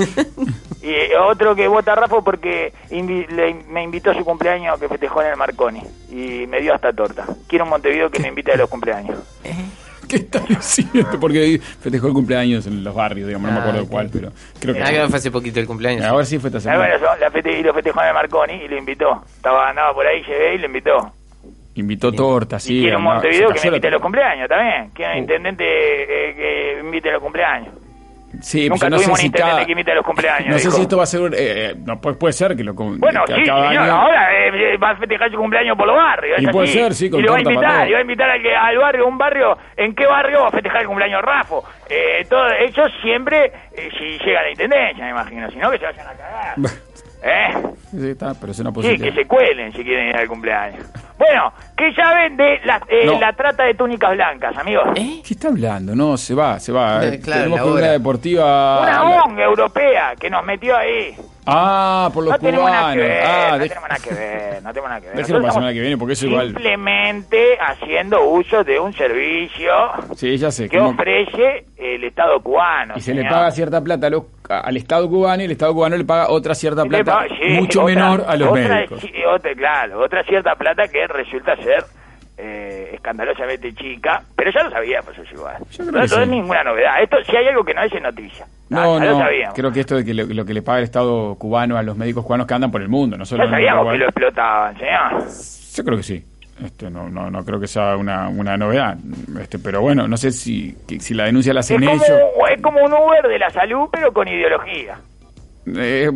Y otro que vota Rafa porque invi- le- me invitó a su cumpleaños que festejó en el Marconi. Y me dio hasta torta. Quiero un Montevideo que me invite a los cumpleaños. ¿Qué está diciendo? Porque festejó el cumpleaños en los barrios, digamos, no me Ah, acuerdo ok. cuál, pero creo que... Ah, que fue hace poquito el cumpleaños. Ahora sí fue esta Ah, semana. bueno, eso, la feste- y lo festejó en el Marconi y lo invitó. Estaba andaba por ahí, llegué y lo invitó. Invitó torta, y sí. quiero un no, Montevideo se que cayó me invite a la- los cumpleaños también. Quiero un Uh. intendente eh, que invite a los cumpleaños. Sí, Nunca pero no sé tuvimos un si intendente cada... que invite a los cumpleaños. No sé dijo. si esto va a ser... Eh, eh, no, puede, puede ser que lo... con- Bueno, que sí, cada señor, año- ahora eh, va a festejar su cumpleaños por los barrios. Y es puede así. ser, sí, con Y lo va a torta para invitar, todos. y va a invitar al, que- al barrio, un barrio, ¿en qué barrio va a festejar el cumpleaños Rafo? Eh, todo, ellos siempre, eh, si llega la intendencia, me imagino, si no que se vayan a cagar. ¿Eh? Sí, está, pero es una Sí, posibilidad. que se cuelen si quieren ir al cumpleaños. Bueno, ¿qué saben de la, eh, No. la trata de túnicas blancas, amigos? ¿Eh? ¿Qué está hablando? No, se va, se va. Eh, Eh, claro, Tenemos la que una hora. deportiva... Una O N G europea que nos metió ahí. Ah, por los No tenemos nada cubanos. que ver, Ah, no de- tenemos nada que ver, no tenemos nada que ver. Déjelo Nosotros para la estamos semana que viene, porque eso igual... simplemente haciendo uso de un servicio Sí, ya sé. que como- ofrece el Estado cubano. Y se le señor. paga cierta plata a los- a- al Estado cubano y el Estado cubano le paga otra cierta Se le plata paga- sí, mucho otra- menor a los otra- médicos. sí, otra, claro, otra cierta plata que resulta ser eh, escandalosamente chica, pero ya lo sabíamos eso igual. Yo creo No, que esto sí. es ninguna novedad. Esto, si hay algo que no es, es noticia. No, ya lo no, sabíamos. creo que esto de que lo, lo que le paga el Estado cubano a los médicos cubanos que andan por el mundo, no solo Ya en sabíamos Uruguay. que lo explotaban, señor. Yo creo que sí. Este, no, no, no creo que sea una, una novedad. Este, pero bueno, no sé si, que- si la denuncia la Es hacen como, ellos. es como un Uber de la salud, pero con ideología. Eh,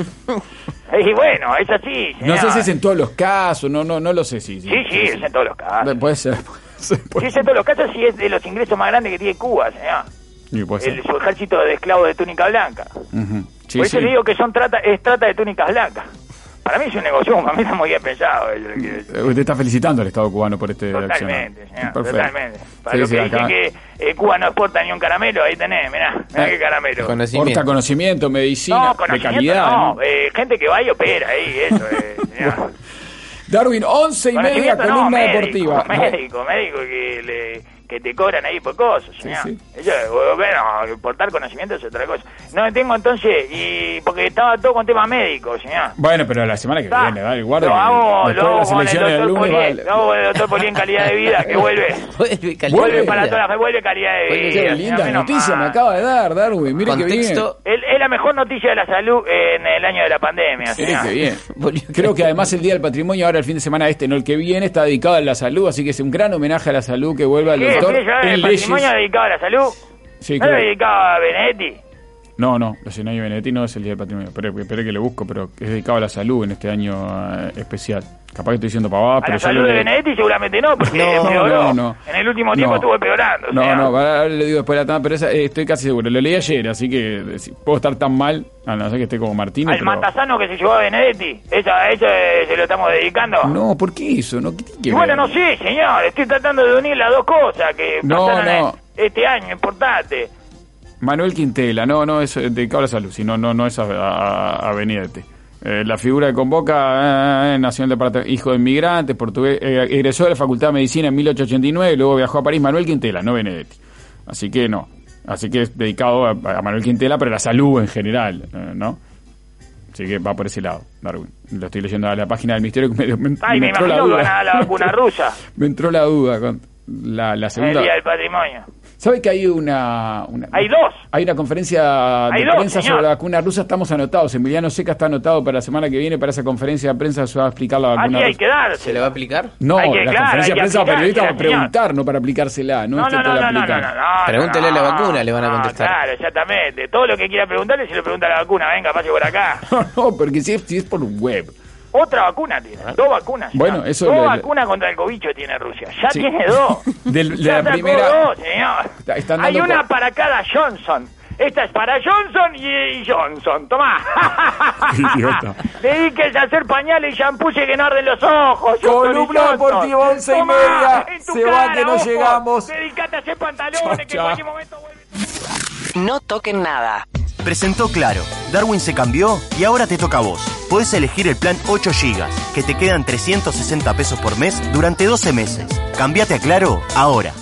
Y bueno, es así, no sé señor. si es en todos los casos, no, no, no lo sé. Si, Sí, sí, es en todos los casos. Puede ser. Puede ser, Sí, puede es en todos los casos, sí es de los ingresos más grandes que tiene Cuba, señor. Sí, puede ser. El, su ejército de esclavos de túnica blanca. Ujú. Sí, Por eso sí. le digo que son trata, es trata de túnicas blancas. Para mí es un negocio, a mí está muy bien pensado. es lo que quiero decir. Eh, Usted está felicitando al Estado cubano por este Totalmente, accionar. señor, Perfecto. totalmente. Para Sí, los sí, que acá- dicen que eh, Cuba no exporta ni un caramelo, ahí tenés, mirá, mirá Eh, qué caramelo. Conocimiento. Porta conocimiento, medicina, No, de conocimiento calidad. no, ¿no? eh, gente que va y opera ahí, eso es, señor. Darwin, once y media, Conocimiento no, columna médico, deportiva. Médico, médico que le que te cobran ahí por cosas, señor. sí. Ellos, bueno, portar conocimiento es otra cosa. No tengo entonces, y porque estaba todo con temas médicos, señor. Bueno, pero la semana que Está. viene, dale, guarda Lo que hago, después lo de hago las con el elecciones del doctor lunes Polié, va- lo hago con el doctor Polié en calidad de vida, que vuelve. Vuelve, calidad Vuelve de para vida. toda la vuelve calidad de Vuelve, vida. Qué señor, linda menos noticia mal. me acaba de dar, Darwin. Mire qué bien. Contexto. Es es la mejor noticia de la salud en el año de la pandemia, Mire señor. qué bien. Volvió. Creo que además el Día del Patrimonio, ahora el fin de semana este, no el que viene, está dedicado a la salud, así que es un gran homenaje a la salud que vuelva al ¿Qué? doctor ¿Tiene ya en el leyes. patrimonio dedicado a la salud? Sí, ¿No creo. lo dedicado a Benedetti? No, no, los Escenarios Benedetti no es el Día del Patrimonio. Espere, espere que lo busco, pero es dedicado a la salud en este año eh, especial. Capaz que estoy diciendo pavadas, A pero la yo salud lo de leí. Benedetti seguramente no, porque No, empeoró. no, no. En el último tiempo No. estuvo empeorando. No, señor. no, ahora le digo después de la tanda, pero esa, eh, estoy casi seguro. Lo leí ayer, así que eh, si puedo estar tan mal, a no ser que esté como Martínez. Al pero... Matasano que se llevó a Benedetti, esa, eso eh, se lo estamos dedicando. No, ¿por qué eso? No, ¿qué tiene que Y bueno, ver? no sé, señor, estoy tratando de unir las dos cosas que No, pasaron no. en- este año, importante. Manuel Quintela, no, no, es dedicado a la salud, sino no, no es a, a, a Benedetti. Eh, la figura que convoca, eh, nació en el departamento, hijo de inmigrantes, portugués, eh, egresó de la Facultad de Medicina en mil ochocientos ochenta y nueve, luego viajó a París. Manuel Quintela, no Benedetti. Así que no. Así que es dedicado a, a Manuel Quintela, pero a la salud en general, eh, ¿no? Así que va por ese lado, Darwin. Lo estoy leyendo a la página del Ministerio que me, me, Ay, me me entró la imagino que duda. van a dar la vacuna rusa. Me entró la duda con la, la En el segunda. Día del Patrimonio. ¿Sabe que hay una, una... Hay dos. Hay una conferencia Hay de dos, prensa señor. sobre la vacuna rusa, estamos anotados. Emiliano Seca está anotado para la semana que viene, para esa conferencia de prensa se va a explicar la vacuna Así hay rusa. que darse. ¿Se le va a aplicar? No, Hay que- la claro, conferencia hay de que prensa para periodistas va a aplicársela, preguntar, no para aplicársela. No, No, es no, que te no, la no, no, aplican. no, no, no, Pregúntele no, la vacuna, le van a no, contestar. Claro, exactamente. Todo lo que quiera preguntarle se lo pregunta a la vacuna. Venga, pase por acá. No, no, porque si es, si es por web. Otra vacuna tiene, dos vacunas. Bueno, señor. eso Dos le- vacunas contra el cobicho tiene Rusia. Ya Sí. tiene dos. Del- de ya la sacó primera- dos, señor. Está- están Hay dando una co- para cada Johnson. Esta es para Johnson y, y Johnson. Tomá. Idiota. Dedíquese a hacer pañales y shampoo que no arden los ojos. Johnson y Columna Johnson. deportiva, once y Tomá, media. en tu Se va cara, que no ojo. llegamos. Dedicate a hacer pantalones Chau, que en chau. cualquier momento vuelve. No toquen nada. Presentó Claro. Darwin se cambió y ahora te toca a vos. Podés elegir el plan ocho gigas, que te quedan trescientos sesenta pesos por mes durante doce meses. Cambiate a Claro ahora.